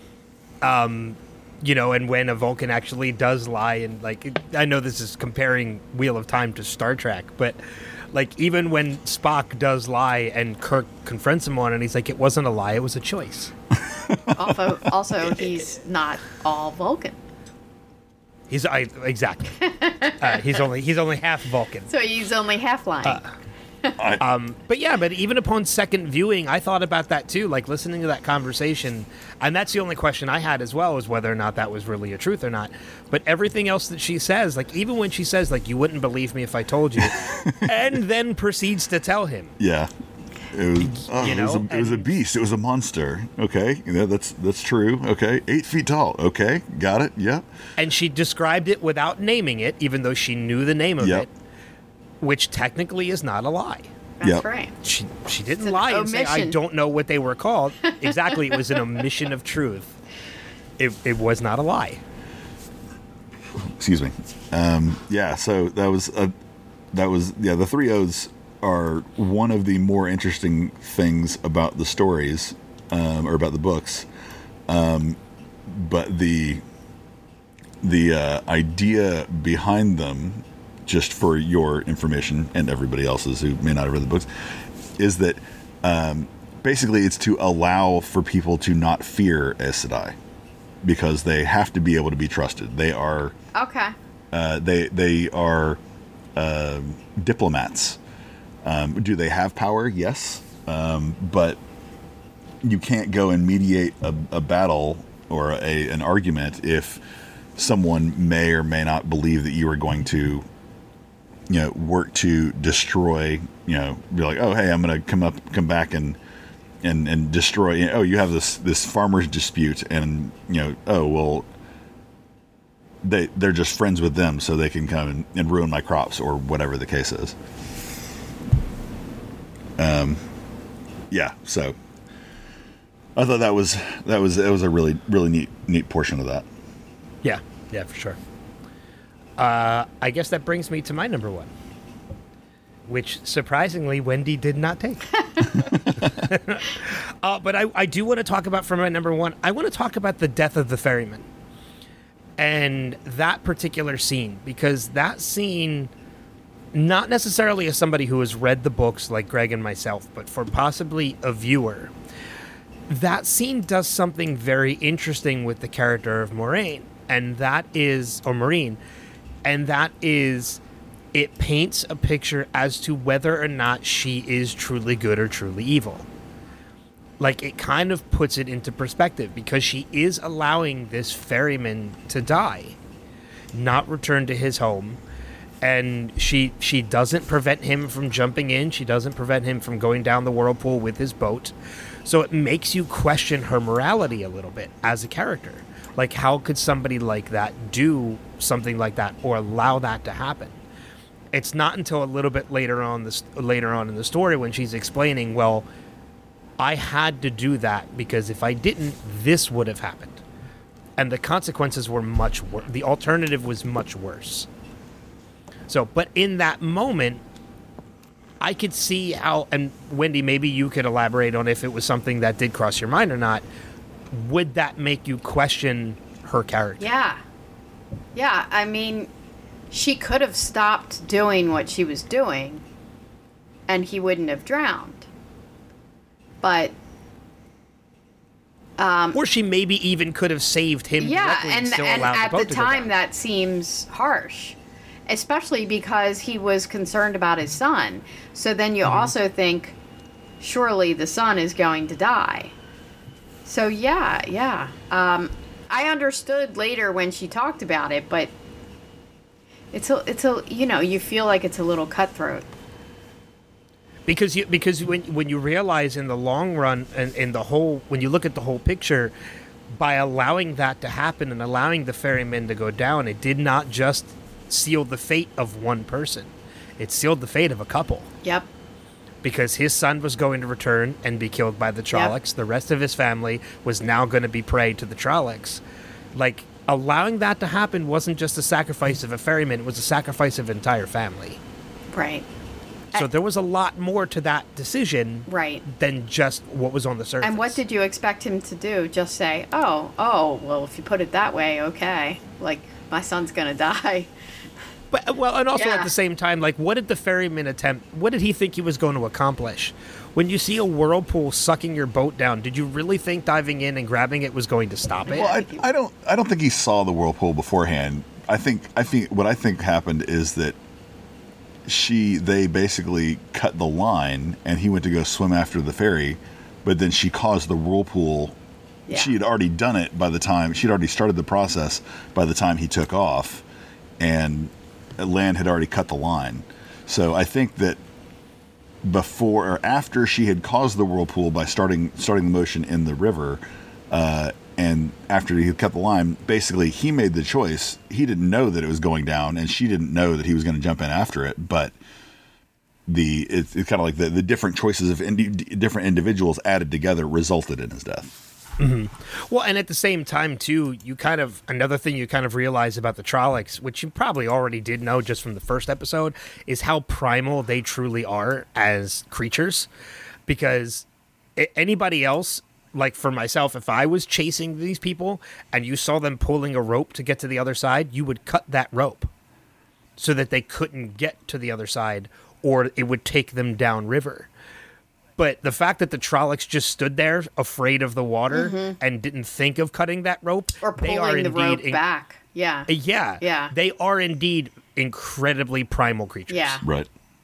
Um, you know, and when a Vulcan actually does lie, and like it, I know this is comparing Wheel of Time to Star Trek, but like even when Spock does lie and Kirk confronts him on it, he's like, it wasn't a lie, it was a choice. Also, also, he's not all Vulcan. He's I, exactly. uh, he's only he's only half Vulcan. So he's only half lying. I, Um, but yeah, but even upon second viewing, I thought about that too. Like listening to that conversation, and that's the only question I had as well, is whether or not that was really a truth or not. But everything else that she says, like even when she says, like, you wouldn't believe me if I told you, and then proceeds to tell him. yeah. It was, oh, You it, was a, know, it was a and- beast. It was a monster. Okay, you know, that's that's true. Okay, eight feet tall. Okay, got it. Yeah. And she described it without naming it, even though she knew the name of Yep. it, which technically is not a lie. That's Yep. right. She she didn't an lie and say, I omission. don't know what they were called. Exactly, it was an omission of truth. It, it was not a lie. Excuse me. Um, yeah. So that was a, that was yeah. The three oaths are one of the more interesting things about the stories, um, or about the books. Um, but the the uh, idea behind them, just for your information and everybody else's who may not have read the books, is that um, basically it's to allow for people to not fear Aes Sedai, because they have to be able to be trusted. They are Okay. uh, they they are uh, diplomats. Um, do they have power? Yes, um, but you can't go and mediate a, a battle or a an argument if someone may or may not believe that you are going to, you know, work to destroy. You know, be like, oh, hey, I'm going to come up, come back and and and destroy. You know, oh, you have this this farmers dispute, and you know, oh well. They they're just friends with them, so they can come and, and ruin my crops or whatever the case is. Um, yeah. So I thought that was that was that was a really really neat neat portion of that. Yeah, yeah, for sure. Uh, I guess that brings me to my number one. which surprisingly Wendy did not take. uh, but I, I do want to talk about, for my number one, I want to talk about the death of the ferryman. And that particular scene, because that scene, not necessarily as somebody who has read the books like Greg and myself, but for possibly a viewer, that scene does something very interesting with the character of Moraine, and that is, or Maureen, and that is, it paints a picture as to whether or not she is truly good or truly evil. Like, it kind of puts it into perspective, because she is allowing this ferryman to die, not return to his home, and she she doesn't prevent him from jumping in, she doesn't prevent him from going down the whirlpool with his boat, so it makes you question her morality a little bit as a character. Like, how could somebody like that do something like that, or allow that to happen? It's not until a little bit later on this later on in the story when she's explaining, well, I had to do that because if I didn't, this would have happened. And the consequences were much worse. The alternative was much worse. So, but in that moment, I could see how, and Wendy, maybe you could elaborate on if it was something that did cross your mind or not. Would that make you question her character? Yeah. Yeah, I mean, she could have stopped doing what she was doing, and he wouldn't have drowned. But, um, or she maybe even could have saved him. Yeah, directly and, and, still and allowed at the, the boat to go time down. that seems harsh, especially because he was concerned about his son. So then you Mm-hmm. also think, surely the son is going to die. So yeah, yeah. Um, I understood later when she talked about it, but it's a, it's a, you know, you feel like it's a little cutthroat. Because you because when when you realize in the long run and in the whole, when you look at the whole picture, by allowing that to happen and allowing the ferryman to go down, it did not just seal the fate of one person. It sealed the fate of a couple. Yep. Because his son was going to return and be killed by the Trollocs. Yep. The rest of his family was now going to be prey to the Trollocs. Like, allowing that to happen wasn't just a sacrifice of a ferryman, it was a sacrifice of an entire family. Right. So there was a lot more to that decision right. than just what was on the surface. And what did you expect him to do? Just say, oh, oh, well, if you put it that way, okay. Like, my son's going to die. But, well, and also yeah. at the same time, like, what did the ferryman attempt, what did he think he was going to accomplish? When you see a whirlpool sucking your boat down, did you really think diving in and grabbing it was going to stop it? Well, I, I don't I don't think he saw the whirlpool beforehand. I think I think what I think happened is that she they basically cut the line and he went to go swim after the ferry, but then she caused the whirlpool. Yeah. She had already done it by the time she'd already started the process by the time he took off, and land had already cut the line. So I think that before or after she had caused the whirlpool by starting starting the motion in the river, uh, and after he had cut the line, basically he made the choice. He didn't know that it was going down, and she didn't know that he was going to jump in after it. But the it's, it's kind of like the, the different choices of indi- different individuals added together resulted in his death. Mm-hmm. Well, and at the same time, too, you kind of, another thing you kind of realize about the Trollocs, which you probably already did know just from the first episode, is how primal they truly are as creatures. Because anybody else, like for myself, if I was chasing these people and you saw them pulling a rope to get to the other side, you would cut that rope so that they couldn't get to the other side, or it would take them downriver. But the fact that the Trollocs just stood there afraid of the water mm-hmm. and didn't think of cutting that rope, or pulling they are the rope in- back. Yeah. Yeah. Yeah. They are indeed incredibly primal creatures. Yeah. Right.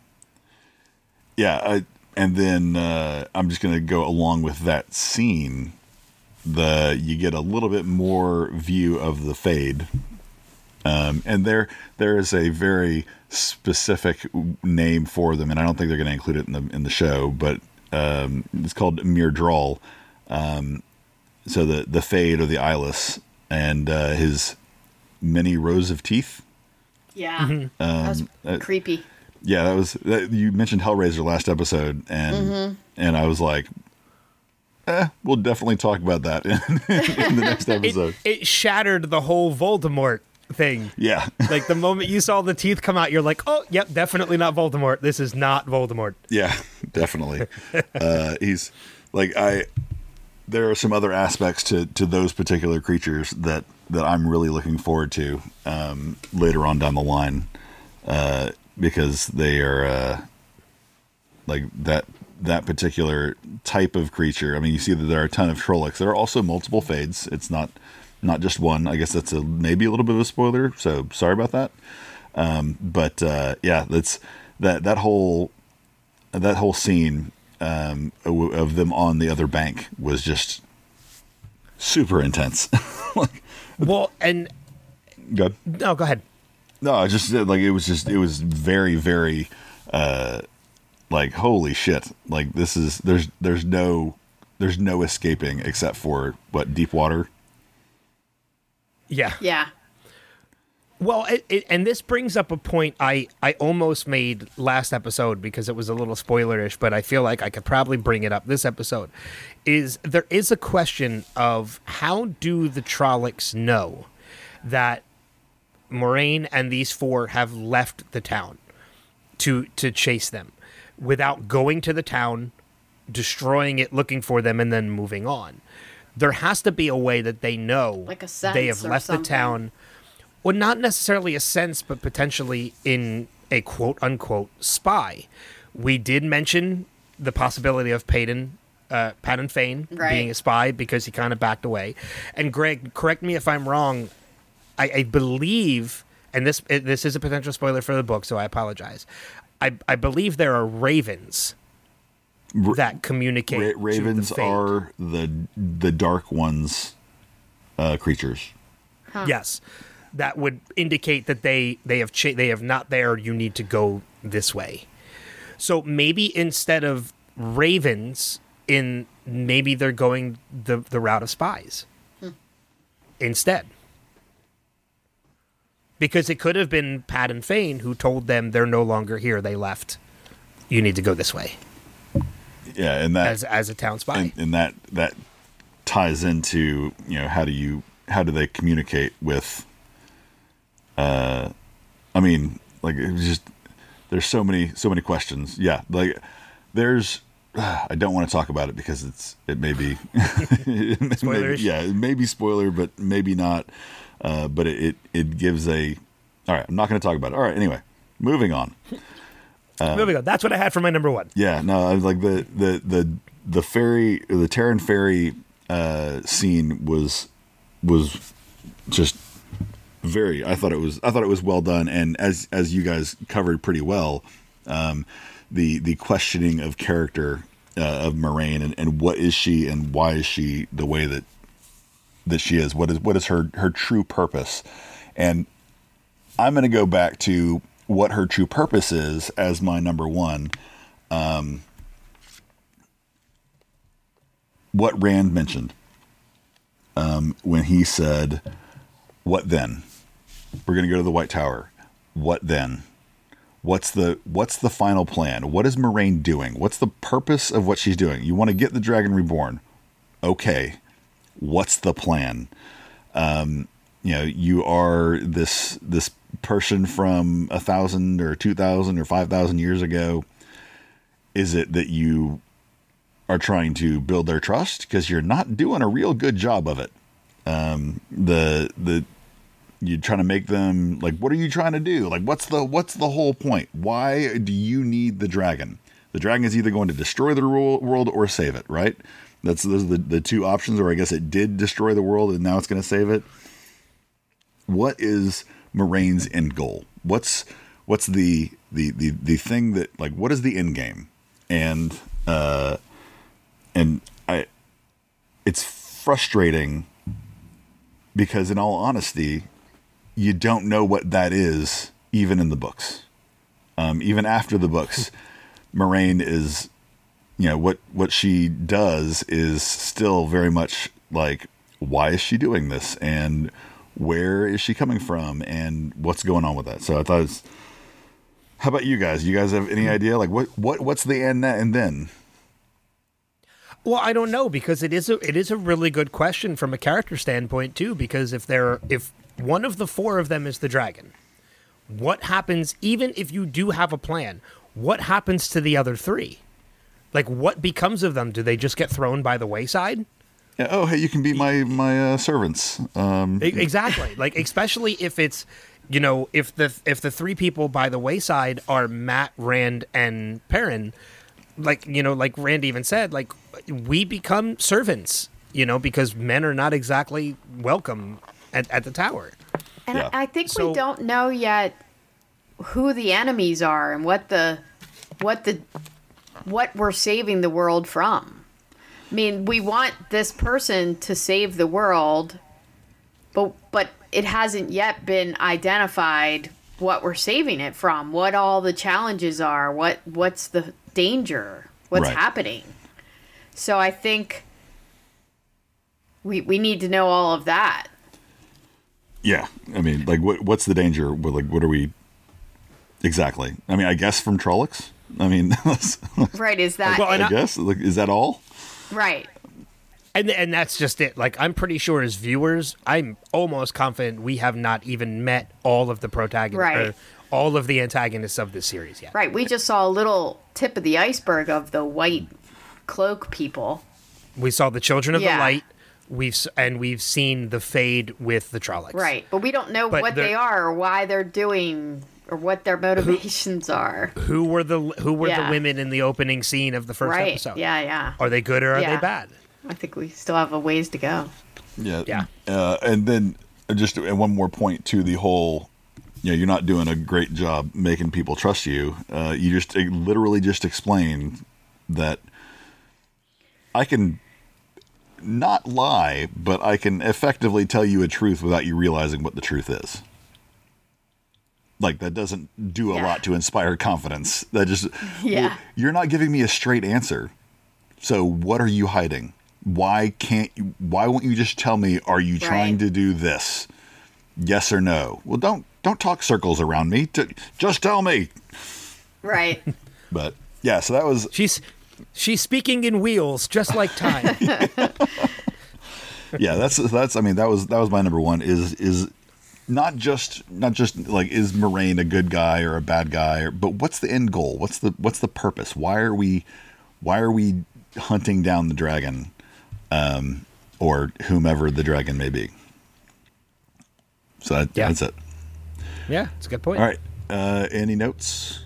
Yeah. I, and then uh, I'm just going to go along with that scene. The you get a little bit more view of the Fade. Um, and there, there is a very specific name for them, and I don't think they're going to include it in the in the show, but um, it's called Myrddraal. Um, so the the Fade or the Eyeless, and uh, his many rows of teeth. Yeah, mm-hmm. um, that was uh, creepy. Yeah, that was that, you mentioned Hellraiser last episode, and mm-hmm. and I was like, eh, we'll definitely talk about that in, in the next episode. It, it shattered the whole Voldemort thing. Yeah. Like the moment you saw the teeth come out, you're like, oh, yep, definitely not Voldemort. This is not Voldemort. Yeah, definitely. uh, he's like I. There are some other aspects to, to those particular creatures that, that I'm really looking forward to um, later on down the line, uh, because they are uh, like that that particular type of creature. I mean, you see that there are a ton of Trollocs. There are also multiple Fades. It's not not just one. I guess that's a maybe a little bit of a spoiler. So sorry about that. Um, but uh, yeah, that's that that whole that whole scene. Um, of them on the other bank was just super intense. like, well, and good. No, go ahead. No, I just like it was just it was very very uh, like holy shit. Like this is there's there's no there's no escaping except for what deep water. Yeah. Yeah. Well, it, it, and this brings up a point I, I almost made last episode because it was a little spoilerish, but I feel like I could probably bring it up this episode. Is there is a question of how do the Trollocs know that Moraine and these four have left the town to to chase them without going to the town, destroying it, looking for them, and then moving on? There has to be a way that they know like a sense they have or left something. the town. Well, not necessarily a sense, but potentially in a quote-unquote spy. We did mention the possibility of Peyton, uh, Padan Fane Right. being a spy because he kind of backed away. And Greg, correct me if I'm wrong, I, I believe, and this it, this is a potential spoiler for the book, so I apologize. I, I believe there are ravens that communicate. Ra- ravens to the Fade. are the the Dark Ones uh, creatures. Huh. Yes. That would indicate that they they have cha- they have not there. You need to go this way. So maybe instead of ravens, in maybe they're going the the route of spies Hmm. instead, because it could have been Padan Fane who told them they're no longer here. They left. You need to go this way. Yeah, and that as as a town spy, and, and that that ties into you know how do you how do they communicate with. Uh, I mean, like it was just there's so many so many questions. Yeah, like there's uh, I don't want to talk about it because it's it may be it may, Spoilers. yeah, it may be spoiler, but maybe not. Uh, but it, it it gives a all right. I'm not going to talk about it. All right. Anyway, moving on. Uh, moving on. That's what I had for my number one. Yeah. No, I was like the the the the ferry the Terran ferry uh, scene was was just. Very, I thought it was. I thought it was well done, and as as you guys covered pretty well, um, the the questioning of character uh, of Moraine and, and what is she and why is she the way that that she is? What is what is her her true purpose? And I'm going to go back to what her true purpose is as my number one. Um, what Rand mentioned um, when he said, "What then? We're going to go to the White Tower. What then? What's the what's the final plan? What is Moraine doing? What's the purpose of what she's doing? You want to get the Dragon Reborn. Okay. What's the plan? Um, you know, you are this this person from a thousand or two thousand or five thousand years ago. Is it that you are trying to build their trust? Because you're not doing a real good job of it. Um, the the you're trying to make them like, what are you trying to do? Like, what's the what's the whole point? Why do you need the dragon? The dragon is either going to destroy the world or save it, right? That's those are the, the two options, or I guess it did destroy the world and now it's going to save it. What is Moraine's end goal? What's what's the the the the thing that like what is the end game? And uh and I it's frustrating because in all honesty, you don't know what that is even in the books. Um, even after the books, Moraine is, you know, what, what she does is still very much like, why is she doing this? And where is she coming from? And what's going on with that? So I thought, it's, how about you guys? You guys have any idea? Like what, what, what's the end and then? Well, I don't know because it is a it is a really good question from a character standpoint too. Because if they're if one of the four of them is the dragon. What happens, even if you do have a plan, what happens to the other three? Like, what becomes of them? Do they just get thrown by the wayside? Yeah, oh, hey, you can be my my uh, servants. Um, E- Exactly. Like, especially if it's, you know, if the if the three people by the wayside are Matt, Rand, and Perrin, like, you know, like Rand even said, like, we become servants, you know, because men are not exactly welcome at, at the tower. And Yeah. I I think So- we don't know yet who the enemies are and what the what the what we're saving the world from. I mean, we want this person to save the world, but but it hasn't yet been identified what we're saving it from, what all the challenges are, what what's the danger, what's Right. happening. So I think we we need to know all of that. Yeah, I mean, like, what what's the danger? What, like, what are we exactly? I mean, I guess from Trollocs. I mean, that's- Right, is that Well, and I I- guess like, is that all? right? And and that's just it. Like, I'm pretty sure as viewers, I'm almost confident we have not even met all of the protagonists, Right. or all of the antagonists of this series yet. Right, we just saw a little tip of the iceberg of the white cloak people. We saw the Children of Yeah. the Light. We've s- and we've seen the Fade with the Trollocs. Right, but we don't know But what they're- they are or why they're doing or what their motivations are. Who were the Who were Yeah. the women in the opening scene of the first Right, episode? yeah, yeah. Are they good or are Yeah. they bad? I think we still have a ways to go. Yeah, Yeah. Uh, and then just and one more point to the whole. You know, you're not doing a great job making people trust you. Uh, you just it literally just explained that I can not lie, but I can effectively tell you a truth without you realizing what the truth is. Like, that doesn't do a Yeah. lot to inspire confidence. That just, Yeah. well, you're not giving me a straight answer. So what are you hiding? Why can't you, why won't you just tell me, are you trying Right. to do this? Yes or no? Well, don't, don't talk circles around me. T- just tell me. Right. But yeah, so that was, She's she's speaking in wheels, just like time. yeah, that's, that's, I mean, that was, that was my number one is, is not just, not just like, is Moraine a good guy or a bad guy, or, but what's the end goal? What's the, what's the purpose? Why are we, why are we hunting down the dragon, um, or whomever the dragon may be? So that, Yeah. that's it. Yeah, it's a good point. All right. Uh, any notes?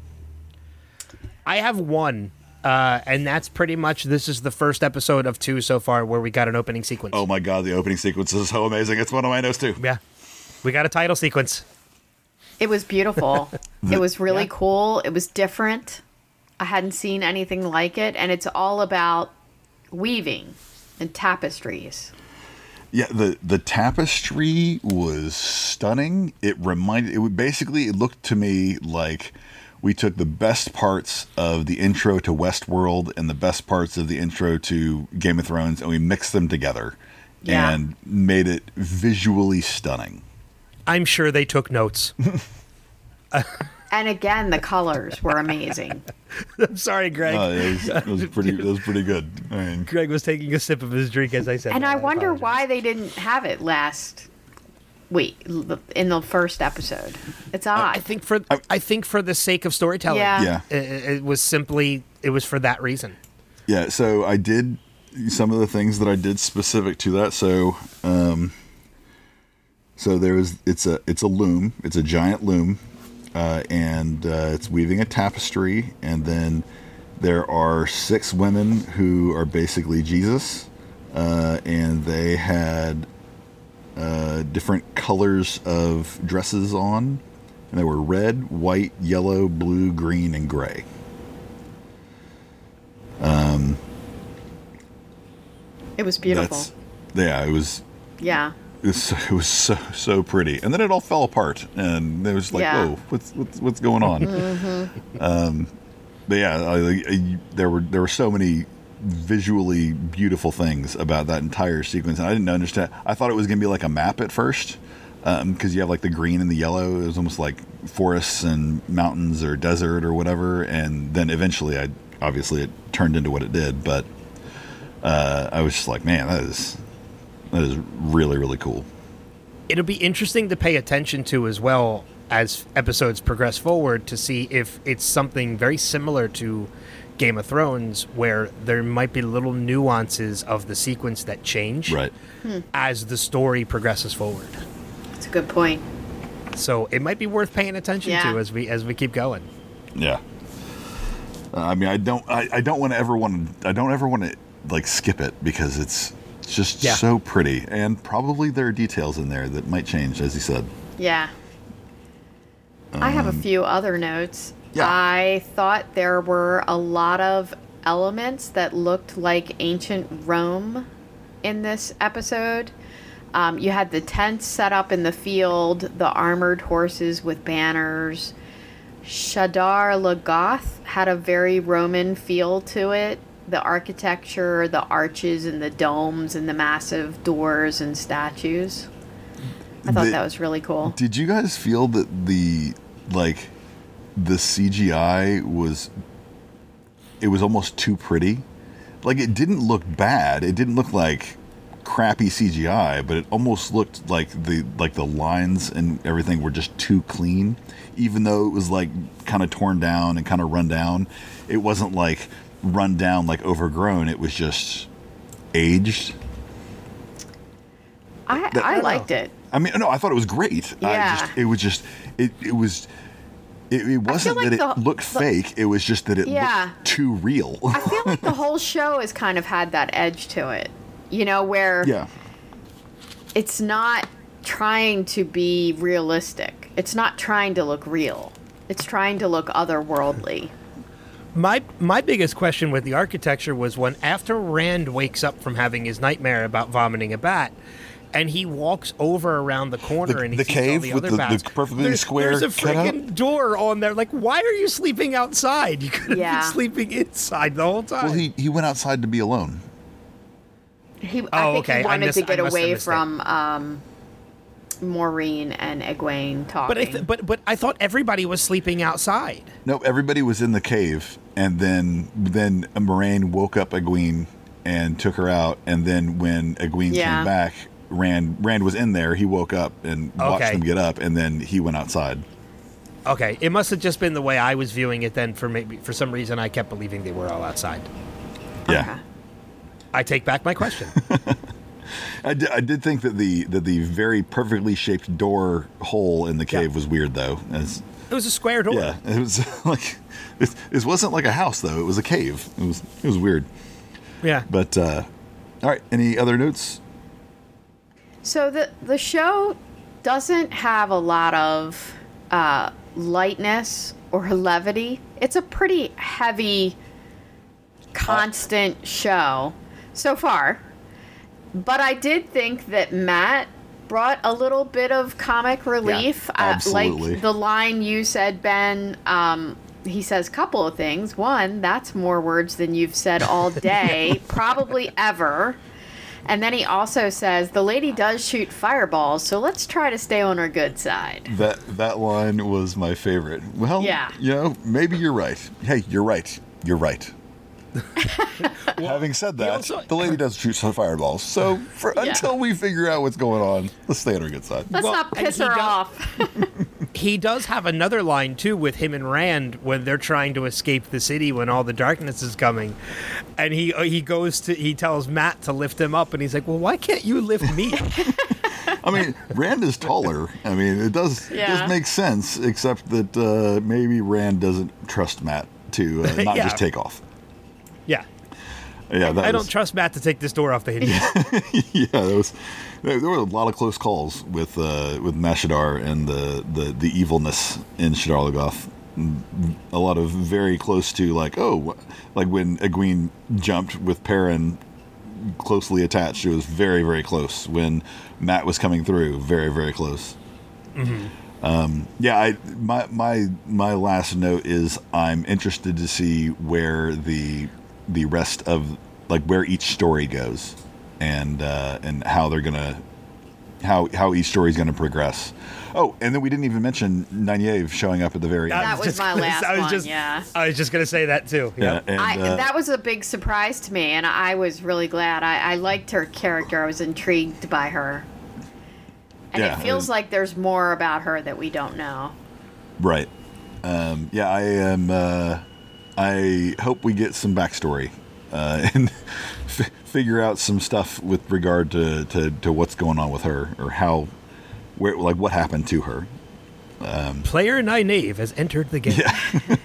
I have one, uh, and that's pretty much this is the first episode of two so far where we got an opening sequence. Oh my God, the opening sequence is so amazing. It's one of my notes too. Yeah, we got a title sequence. It was beautiful. It was really Yeah. cool. It was different. I hadn't seen anything like it, and it's all about weaving and tapestries. Yeah, the the tapestry was stunning. It reminded it would basically it looked to me like we took the best parts of the intro to Westworld and the best parts of the intro to Game of Thrones and we mixed them together Yeah. and made it visually stunning. I'm sure they took notes. And again, the colors were amazing. I'm sorry, Greg. Uh, it, was, it was pretty it was pretty good. I mean, Greg was taking a sip of his drink as I said. And that. I wonder apologize. why they didn't have it last week in the first episode. It's odd. I think for I think for the sake of storytelling, Yeah. Yeah. it, it was simply it was for that reason. Yeah, so I did some of the things that I did specific to that. So, um, so there was it's a it's a loom. It's a giant loom, uh, and uh, it's weaving a tapestry. And then there are six women who are basically Jesus, uh, and they had uh, different colors of dresses on, and they were red, white, yellow, blue, green, and gray. Um, it was beautiful. That's, yeah, it was. Yeah. It was, so, it was so so pretty, and then it all fell apart, and it was like, Yeah. whoa, what's what's what's going on? Mm-hmm. Um, but yeah, I, I, there were there were so many visually beautiful things about that entire sequence, and I didn't understand. I thought it was going to be like a map at first, because you have like the green and the yellow. It was almost like forests and mountains or desert or whatever, and then eventually, I obviously it turned into what it did. But uh, I was just like, man, that is that is really really cool. it'll be interesting to pay attention to as well as episodes progress forward to see if it's something very similar to Game of Thrones, where there might be little nuances of the sequence that change right. Hmm. as the story progresses forward. That's a good point. So it might be worth paying attention Yeah. to as we as we keep going. Yeah. Uh, I mean, I don't, I, I don't want to ever want to, I don't ever want to like skip it because it's just Yeah. so pretty, and probably there are details in there that might change, as you said. Yeah. I have a few other notes. yeah. I thought there were a lot of elements that looked like ancient Rome in this episode. Um, you had the tents set up in the field, the armored horses with banners. Shadar Lagoth had a very Roman feel to it. The architecture, the arches and the domes and the massive doors and statues. I thought The- that was really cool. Did you guys feel that the like the C G I was it was almost too pretty? Like it didn't look bad. It didn't look like crappy C G I, but it almost looked like the like the lines and everything were just too clean, even though it was like kind of torn down and kind of run down. It wasn't like run down like overgrown. It was just aged. I, That- I liked it. I mean, no, I thought it was great. I Yeah. just, it was just, it, it was, it, it wasn't like that it the- looked the- fake. It was just that it Yeah. looked too real. I feel like the whole show has kind of had that edge to it, you know, where yeah. it's not trying to be realistic. It's not trying to look real. It's trying to look otherworldly. My my biggest question with the architecture was when after Rand wakes up from having his nightmare about vomiting a bat, and he walks over around the corner The- and he the sees cave all the with other the- bats. the perfectly there's, square There's a cutout? freaking door on there. Like, why are you sleeping outside? You could have Yeah. been sleeping inside the whole time. Well, he, he went outside to be alone. He, Oh, I think okay. he I wanted missed- to I get must have away missed it. from um, Maureen and Egwene talking. but I th- but but I thought everybody was sleeping outside. No, everybody was in the cave, and then then Moraine woke up Egwene and took her out, and then when Egwene Yeah. came back, Rand Rand was in there. He woke up and watched Okay. them get up, and then he went outside. Okay, it must have just been the way I was viewing it then. For maybe for some reason, I kept believing they were all outside. Yeah. Okay. I take back my question. I did, I did think that the that the very perfectly shaped door hole in the cave Yeah. was weird, though. As, It was a square door. yeah, it was like it, it wasn't like a house, though. It was a cave. It was it was weird. Yeah. But uh, all right, any other notes? So the the show doesn't have a lot of uh, lightness or levity. It's a pretty heavy, constant show so far. But I did think that Matt brought a little bit of comic relief. Uh, absolutely. like the line you said, Ben. Um, he says a couple of things. One, that's more words than you've said all day, probably ever. And then he also says, the lady does shoot fireballs, so let's try to stay on her good side. That that line was my favorite. Well, Yeah. you know, maybe you're right. Hey, you're right. You're right. Having said that, also- the lady does shoot some fireballs. So for, Yeah. until we figure out what's going on, let's stay on her good side. Let's Well, not and piss he her does- off. He does have another line too with him and Rand when they're trying to escape the city when all the darkness is coming, and he uh, he goes to he tells Matt to lift him up, and he's like, "Well, why can't you lift me up?" I mean, Rand is taller. I mean, it does it Yeah. does make sense, except that uh, maybe Rand doesn't trust Matt to uh, not Yeah. just take off. Yeah, Yeah, that I was, don't trust Matt to take this door off the hinges. yeah, there was there, there were a lot of close calls with uh, with Mashadar and the, the, the evilness in Shadar Logoth. A lot of very close to like oh, like when Egwene jumped with Perrin closely attached. It was very very close when Matt was coming through. Very very close. Um, yeah, I my my my last note is I'm interested to see where the the rest of like where each story goes, and uh, and how they're gonna how how each story is gonna progress. Oh, and then we didn't even mention Nynaeve showing up at the very I That end. was just my gonna- last I was one, just, yeah. I was just gonna say that too. Yeah, Yep. and, I, uh, that was a big surprise to me, and I was really glad. I, I liked her character. I was intrigued by her. And yeah, it feels uh, like there's more about her that we don't know. Right. Um, yeah, I am. Uh, I hope we get some backstory uh, and f- figure out some stuff with regard to, to, to what's going on with her, or how, where, like what happened to her. Um, Player Nynaeve has entered the game. Yeah.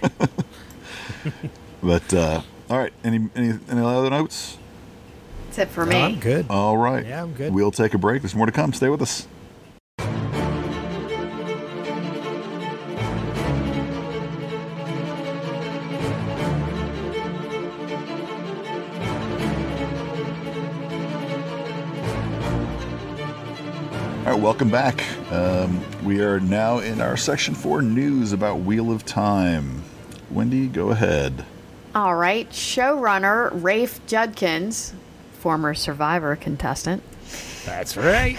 But uh, all right, any, any any other notes? That's it for No, me. I'm good. All right. Yeah, I'm good. We'll take a break. There's more to come. Stay with us. All right, welcome back. Um, we are now in our section four news about Wheel of Time. Wendy, go ahead. All right. Showrunner Rafe Judkins, former Survivor contestant, That's right.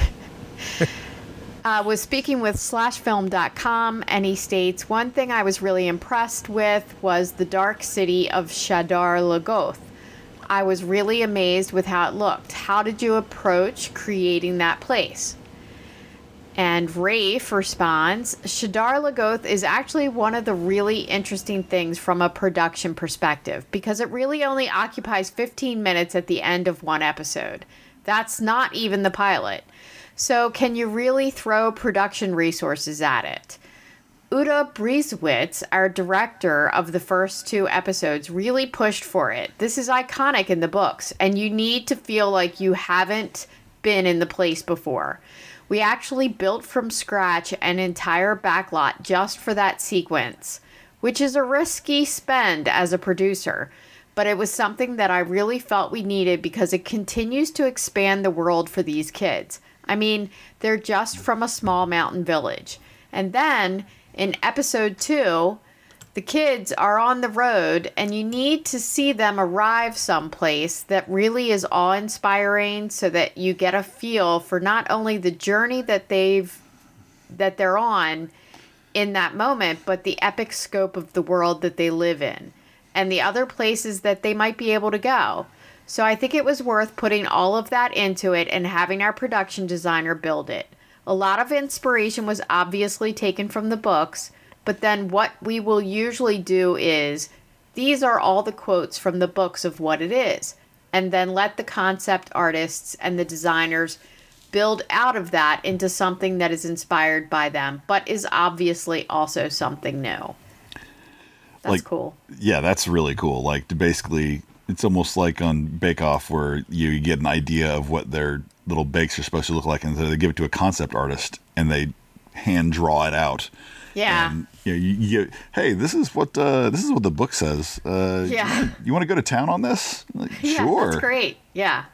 uh, was speaking with slash film dot com, and he states, one thing I was really impressed with was the dark city of Shadar Logoth. I was really amazed with how it looked. How did you approach creating that place? And Rafe responds, Shadar Logoth is actually one of the really interesting things from a production perspective, because it really only occupies fifteen minutes at the end of one episode. That's not even the pilot. So can you really throw production resources at it? Uta Brieswitz, our director of the first two episodes, really pushed for it. This is iconic in the books, and you need to feel like you haven't been in the place before. We actually built from scratch an entire backlot just for that sequence, which is a risky spend as a producer, but it was something that I really felt we needed because it continues to expand the world for these kids. I mean, they're just from a small mountain village. And then in episode two, the kids are on the road and you need to see them arrive someplace that really is awe-inspiring so that you get a feel for not only the journey that they've that they're on in that moment, but the epic scope of the world that they live in and the other places that they might be able to go. So I think it was worth putting all of that into it and having our production designer build it. A lot of inspiration was obviously taken from the books, but then what we will usually do is, these are all the quotes from the books of what it is, and then let the concept artists and the designers build out of that into something that is inspired by them, but is obviously also something new. That's like, cool. Yeah, that's really cool. Like, to basically, it's almost like on Bake Off where you get an idea of what their little bakes are supposed to look like, and so they give it to a concept artist, and they hand draw it out. Yeah. And, you know, you, you, hey, this is what uh, this is what the book says. Uh, Yeah. You want to go to town on this? Like, Yeah, sure. that's great. Yeah.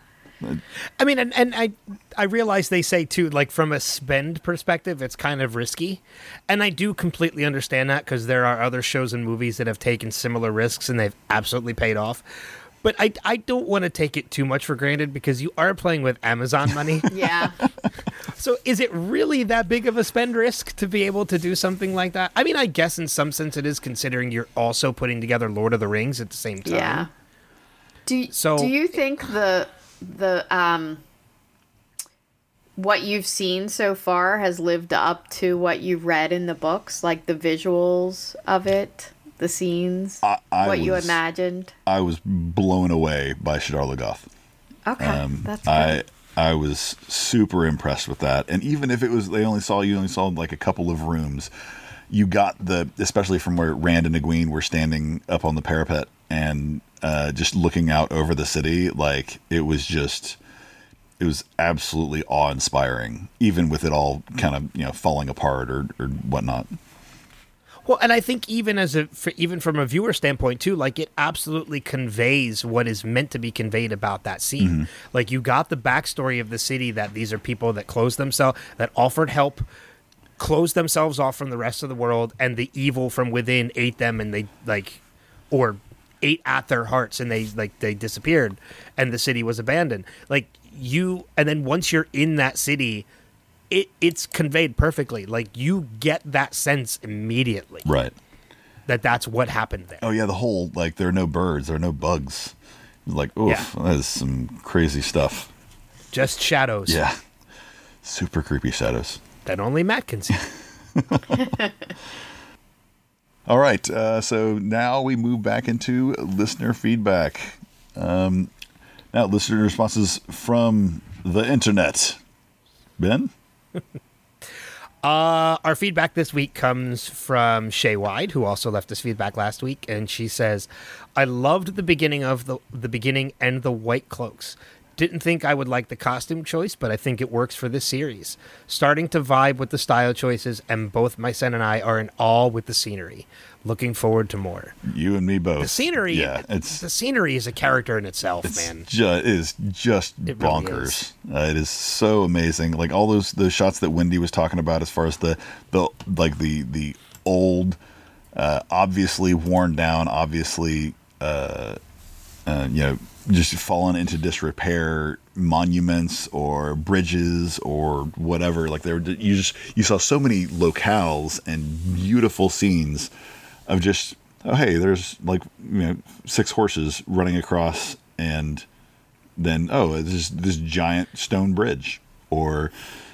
I mean, and, and I I realize they say, too, like, from a spend perspective, it's kind of risky. And I do completely understand that because there are other shows and movies that have taken similar risks and they've absolutely paid off. But I, I don't want to take it too much for granted because you are playing with Amazon money. Yeah. So is it really that big of a spend risk to be able to do something like that? I mean, I guess in some sense it is, considering you're also putting together Lord of the Rings at the same time. Yeah. Do, So- do you think the the um what you've seen so far has lived up to what you've read in the books, like the visuals of it, the scenes, I, I what you was- imagined? I was blown away by Shadar Logoth. Okay, Um, that's good. I I was super impressed with that, and even if it was they only saw you only saw like a couple of rooms, you got the especially from where Rand and Egwene were standing up on the parapet and uh, just looking out over the city. Like it was just, it was absolutely awe inspiring, even with it all kind of you know falling apart or or whatnot. Well, and I think even as a for, even from a viewer standpoint too, like it absolutely conveys what is meant to be conveyed about that scene. Mm-hmm. Like you got the backstory of the city, that these are people that closed themselves, that offered help, closed themselves off from the rest of the world, and the evil from within ate them, and they like, or ate at their hearts, and they like they disappeared, and the city was abandoned. Like you, and then once you're in that city, it it's conveyed perfectly. Like you get that sense immediately, Right. that that's what happened there. Oh yeah, the whole like there are no birds, there are no bugs. Like oof, Yeah. that is some crazy stuff. Just shadows. Yeah, super creepy shadows. that only Matt can see. All right, uh, so now we move back into listener feedback. Um, now, listener responses from the internet. Ben? Uh, our feedback this week comes from Shay Wide, who also left us feedback last week, and she says, "I loved the beginning of the the beginning and the white cloaks. Didn't think I would like the costume choice, but I think it works for this series. Starting to vibe with the style choices, and both my son and I are in awe with the scenery. Looking forward to more." You and me both. The scenery, yeah, it's the scenery is a character in itself, it's man. Ju- it is just It really bonkers. is. Uh, it is so amazing. Like all those those shots that Wendy was talking about, as far as the the like the the old, uh, obviously worn down, obviously, uh, uh, you know, just fallen into disrepair monuments or bridges or whatever. Like there, you just you saw so many locales and beautiful scenes of just, oh hey, there's like, you know, six horses running across, and then oh, it's just this giant stone bridge, or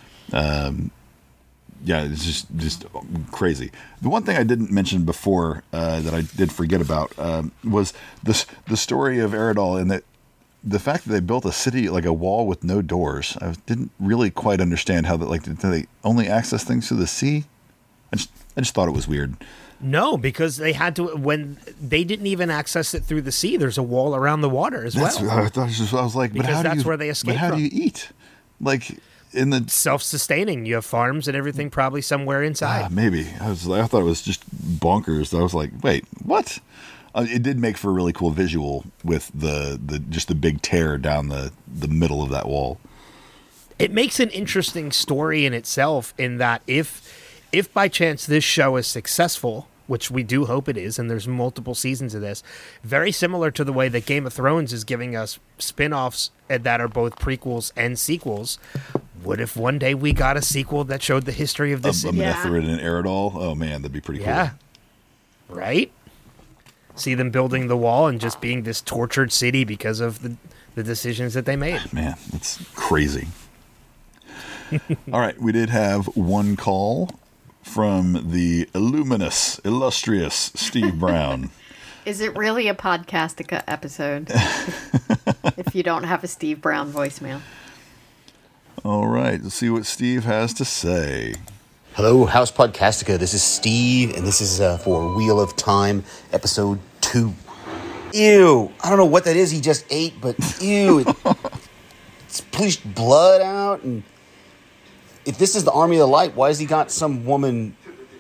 um, yeah, it's just just crazy. The one thing I didn't mention before uh, that I did forget about um, was this the story of Eridol, and that the fact that they built a city, like a wall with no doors. I didn't really quite understand how that, like, did they only access things through the sea? I just I just thought it was weird. No, because they had to, when they didn't even access it through the sea, there's a wall around the water as That's, well. I thought it was just, I was like, but Because how do that's you, where they but escape how from. do you eat? Like in the Self-sustaining. You have farms and everything probably somewhere inside. ah, maybe I was I thought it was just bonkers. I was like, wait, what? Uh, it did make for a really cool visual with the, the just the big tear down the, the middle of that wall. It makes an interesting story in itself, in that if if by chance this show is successful, which we do hope it is, and there's multiple seasons of this, very similar to the way that Game of Thrones is giving us spin-offs that are both prequels and sequels. What if one day we got a sequel that showed the history of A, this a city? Metherin and Eridol. Oh man, that'd be pretty Yeah. cool. Right? See them building the wall and just being this tortured city because of the, the decisions that they made. Man, that's crazy. All right, we did have one call from the illuminous, illustrious Steve Brown. Is it really a Podcastica episode? If you don't have a Steve Brown voicemail. All right, let's see what Steve has to say. Hello, House Podcastica. This is Steve, and this is uh, for Wheel of Time, episode two. Ew, I don't know what that is he just ate, but ew, it, it's pushed blood out. And if this is the Army of the Light, why has he got some woman?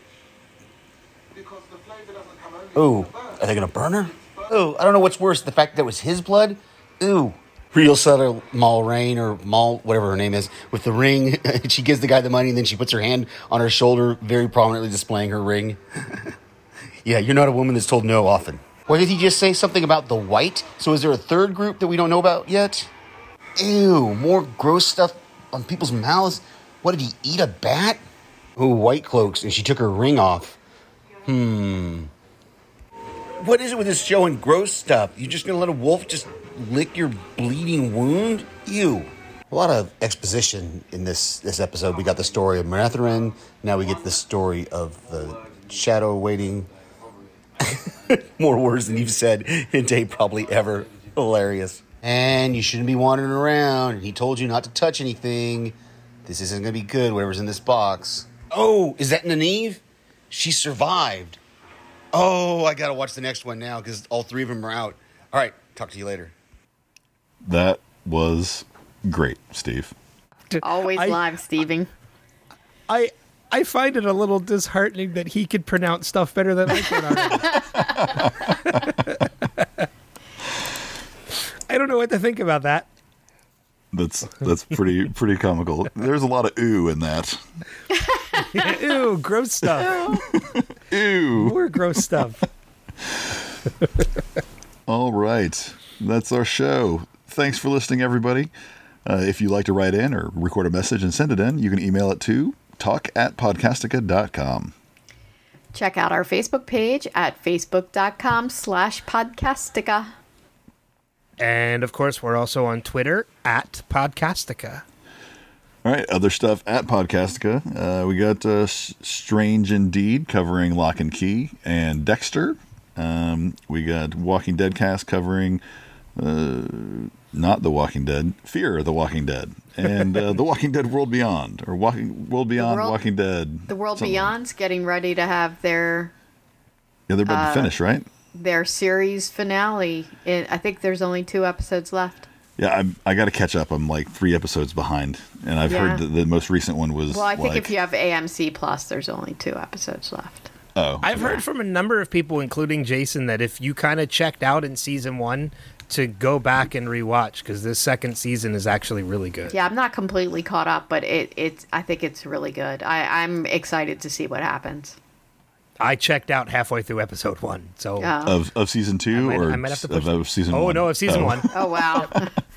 Ooh, are they gonna burn her? Ooh, I don't know what's worse, the fact that it was his blood. Ooh. Real subtle Malraine, or Mal, whatever her name is, with the ring. She gives the guy the money, and then she puts her hand on her shoulder, very prominently displaying her ring. Yeah, you're not a woman that's told no often. What did he just say? Something about the white? So is there a third group that we don't know about yet? Ew, more gross stuff on people's mouths. What, did he eat a bat? Ooh, white cloaks, and she took her ring off. Hmm. What is it with this show and gross stuff? You just gonna let a wolf just lick your bleeding wound? Ew. A lot of exposition in this this episode. We got the story of Metherin. Now we get the story of the shadow waiting. More words than you've said in a day probably ever. Hilarious. And you shouldn't be wandering around. He told you not to touch anything. This isn't going to be good, whatever's in this box. Oh, is that Nynaeve? She survived. Oh, I got to watch the next one now because all three of them are out. All right, talk to you later. That was great, Steve. Always I- live, Steving. I I find it a little disheartening that he could pronounce stuff better than I can already. I don't know what to think about that. That's that's pretty pretty comical. There's a lot of ooh in that. Ew, gross stuff. Ooh. More gross stuff. All right, that's our show. Thanks for listening, everybody. Uh, if you'd like to write in or record a message and send it in, you can email it to talk at podcastica dot com. Check out our Facebook page at facebook.com slash podcastica. And of course, we're also on Twitter at Podcastica. All right, other stuff at Podcastica. Uh, we got uh, S- Strange Indeed covering Lock and Key and Dexter. Um, we got Walking Dead cast covering uh, not The Walking Dead, Fear of the Walking Dead, and uh, The Walking Dead World Beyond, or Walking World Beyond World, Walking Dead. The World something. Beyond's getting ready to have their Yeah, they're about uh, to finish, right? their series finale. It, I think there's only two episodes left. Yeah, I, I got to catch up. I'm like three episodes behind, and I've Yeah. heard that the most recent one was. Well, I think like, if you have A M C Plus, there's only two episodes left. Oh, I've okay. heard from a number of people, including Jason, that if you kind of checked out in season one, to go back and rewatch because this second season is actually really good. Yeah, I'm not completely caught up, but it, it's. I think it's really good. I, I'm excited to see what happens. I checked out halfway through episode one, so Yeah. of of season two I might- or I might have to of, push of season oh one. no, of season Oh. one. Oh wow.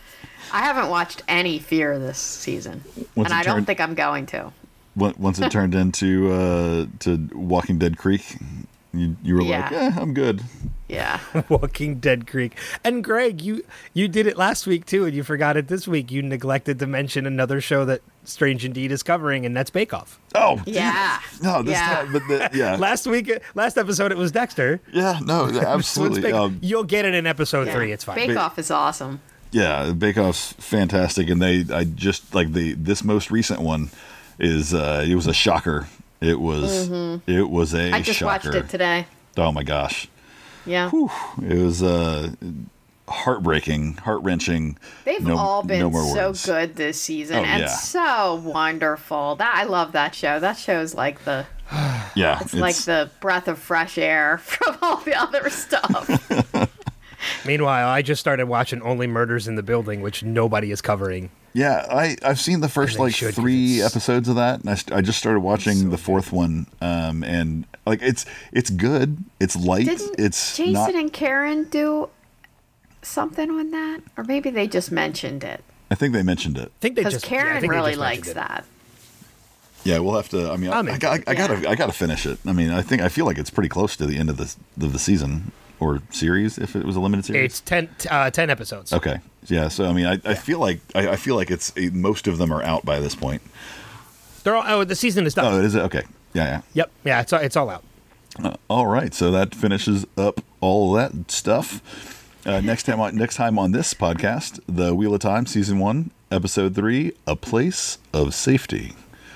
I haven't watched any Fear this season, Once and it I don't turned- think I'm going to. Once it turned into uh, to Walking Dead Creek, you you were like, Yeah. eh, I'm good. Yeah. Walking Dead Creek. And Greg, you you did it last week too, and you forgot it this week. You neglected to mention another show that Strange Indeed is covering, and that's Bake Off. Oh, Yeah. no, this Yeah. time, but the, yeah, Last week, last episode, it was Dexter. yeah, no, This one's absolutely. Bake- Um, You'll get it in episode Yeah. three. It's fine. Bake Off is awesome. yeah, Bake Off's fantastic, and they, I just like the this most recent one is uh, it was a shocker. It was it was a Mm-hmm. I just shocker. watched it today. Oh my gosh, Yeah. it was uh, heartbreaking, heart wrenching. They've no, all been no more so words. good this season Oh, and yeah. so wonderful. That I love that show. That show's like the Yeah, it's, like the breath of fresh air from all the other stuff. Meanwhile, I just started watching Only Murders in the Building, which nobody is covering. Yeah, I, I've seen the first And they like should, 'cause three it's- episodes of that, and I, st- I just started watching the fourth one, um, and like it's it's good, it's light, Didn't it's Jason not. and Karen do something on that? Or maybe they just mentioned it. I think they mentioned it. I think they Because just yeah, I Karen think they really just mentioned likes it. that. Yeah, we'll have to. I mean, I, I'm I, into I, it. I gotta I gotta finish it. I mean, I think I feel like it's pretty close to the end of the of the season or series if it was a limited series. It's ten, uh, ten episodes. Okay, yeah. So I mean, I, I feel like I, I feel like it's most of them are out by this point. They're all, oh, the season is done. Oh, it is okay. Yeah, yeah. Yep. Yeah, it's all, it's all out. Uh, all right, so that finishes up all that stuff. Uh, next time, on, next time on this podcast, the Wheel of Time, season one, episode three, A Place of Safety.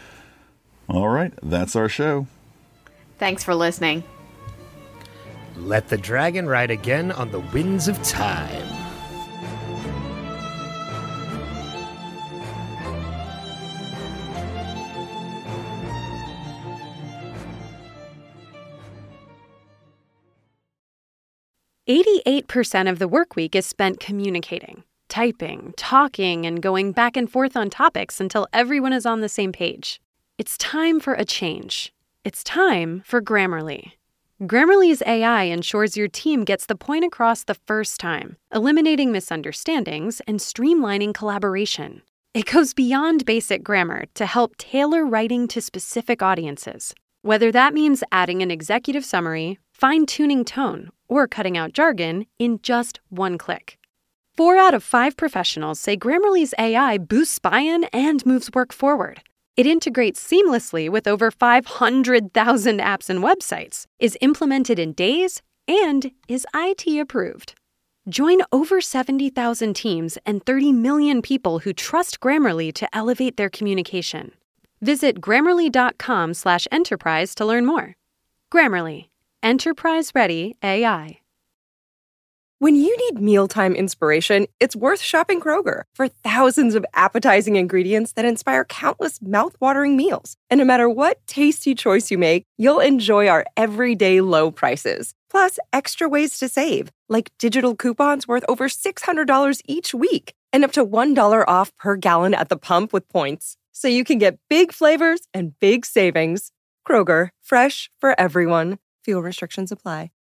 All right, that's our show. Thanks for listening. Let the dragon ride again on the winds of time. eighty-eight percent of the work week is spent communicating, typing, talking, and going back and forth on topics until everyone is on the same page. It's time for a change. It's time for Grammarly. Grammarly's A I ensures your team gets the point across the first time, eliminating misunderstandings and streamlining collaboration. It goes beyond basic grammar to help tailor writing to specific audiences. Whether that means adding an executive summary, fine-tuning tone, or cutting out jargon in just one click. Four out of five professionals say Grammarly's A I boosts buy-in and moves work forward. It integrates seamlessly with over five hundred thousand apps and websites, is implemented in days, and is I T approved. Join over seventy thousand teams and thirty million people who trust Grammarly to elevate their communication. Visit Grammarly.com slash enterprise to learn more. Grammarly. Enterprise-ready A I. When you need mealtime inspiration, it's worth shopping Kroger for thousands of appetizing ingredients that inspire countless mouthwatering meals. And no matter what tasty choice you make, you'll enjoy our everyday low prices. Plus, extra ways to save, like digital coupons worth over six hundred dollars each week and up to one dollar off per gallon at the pump with points. So you can get big flavors and big savings. Kroger, fresh for everyone. Fuel restrictions apply.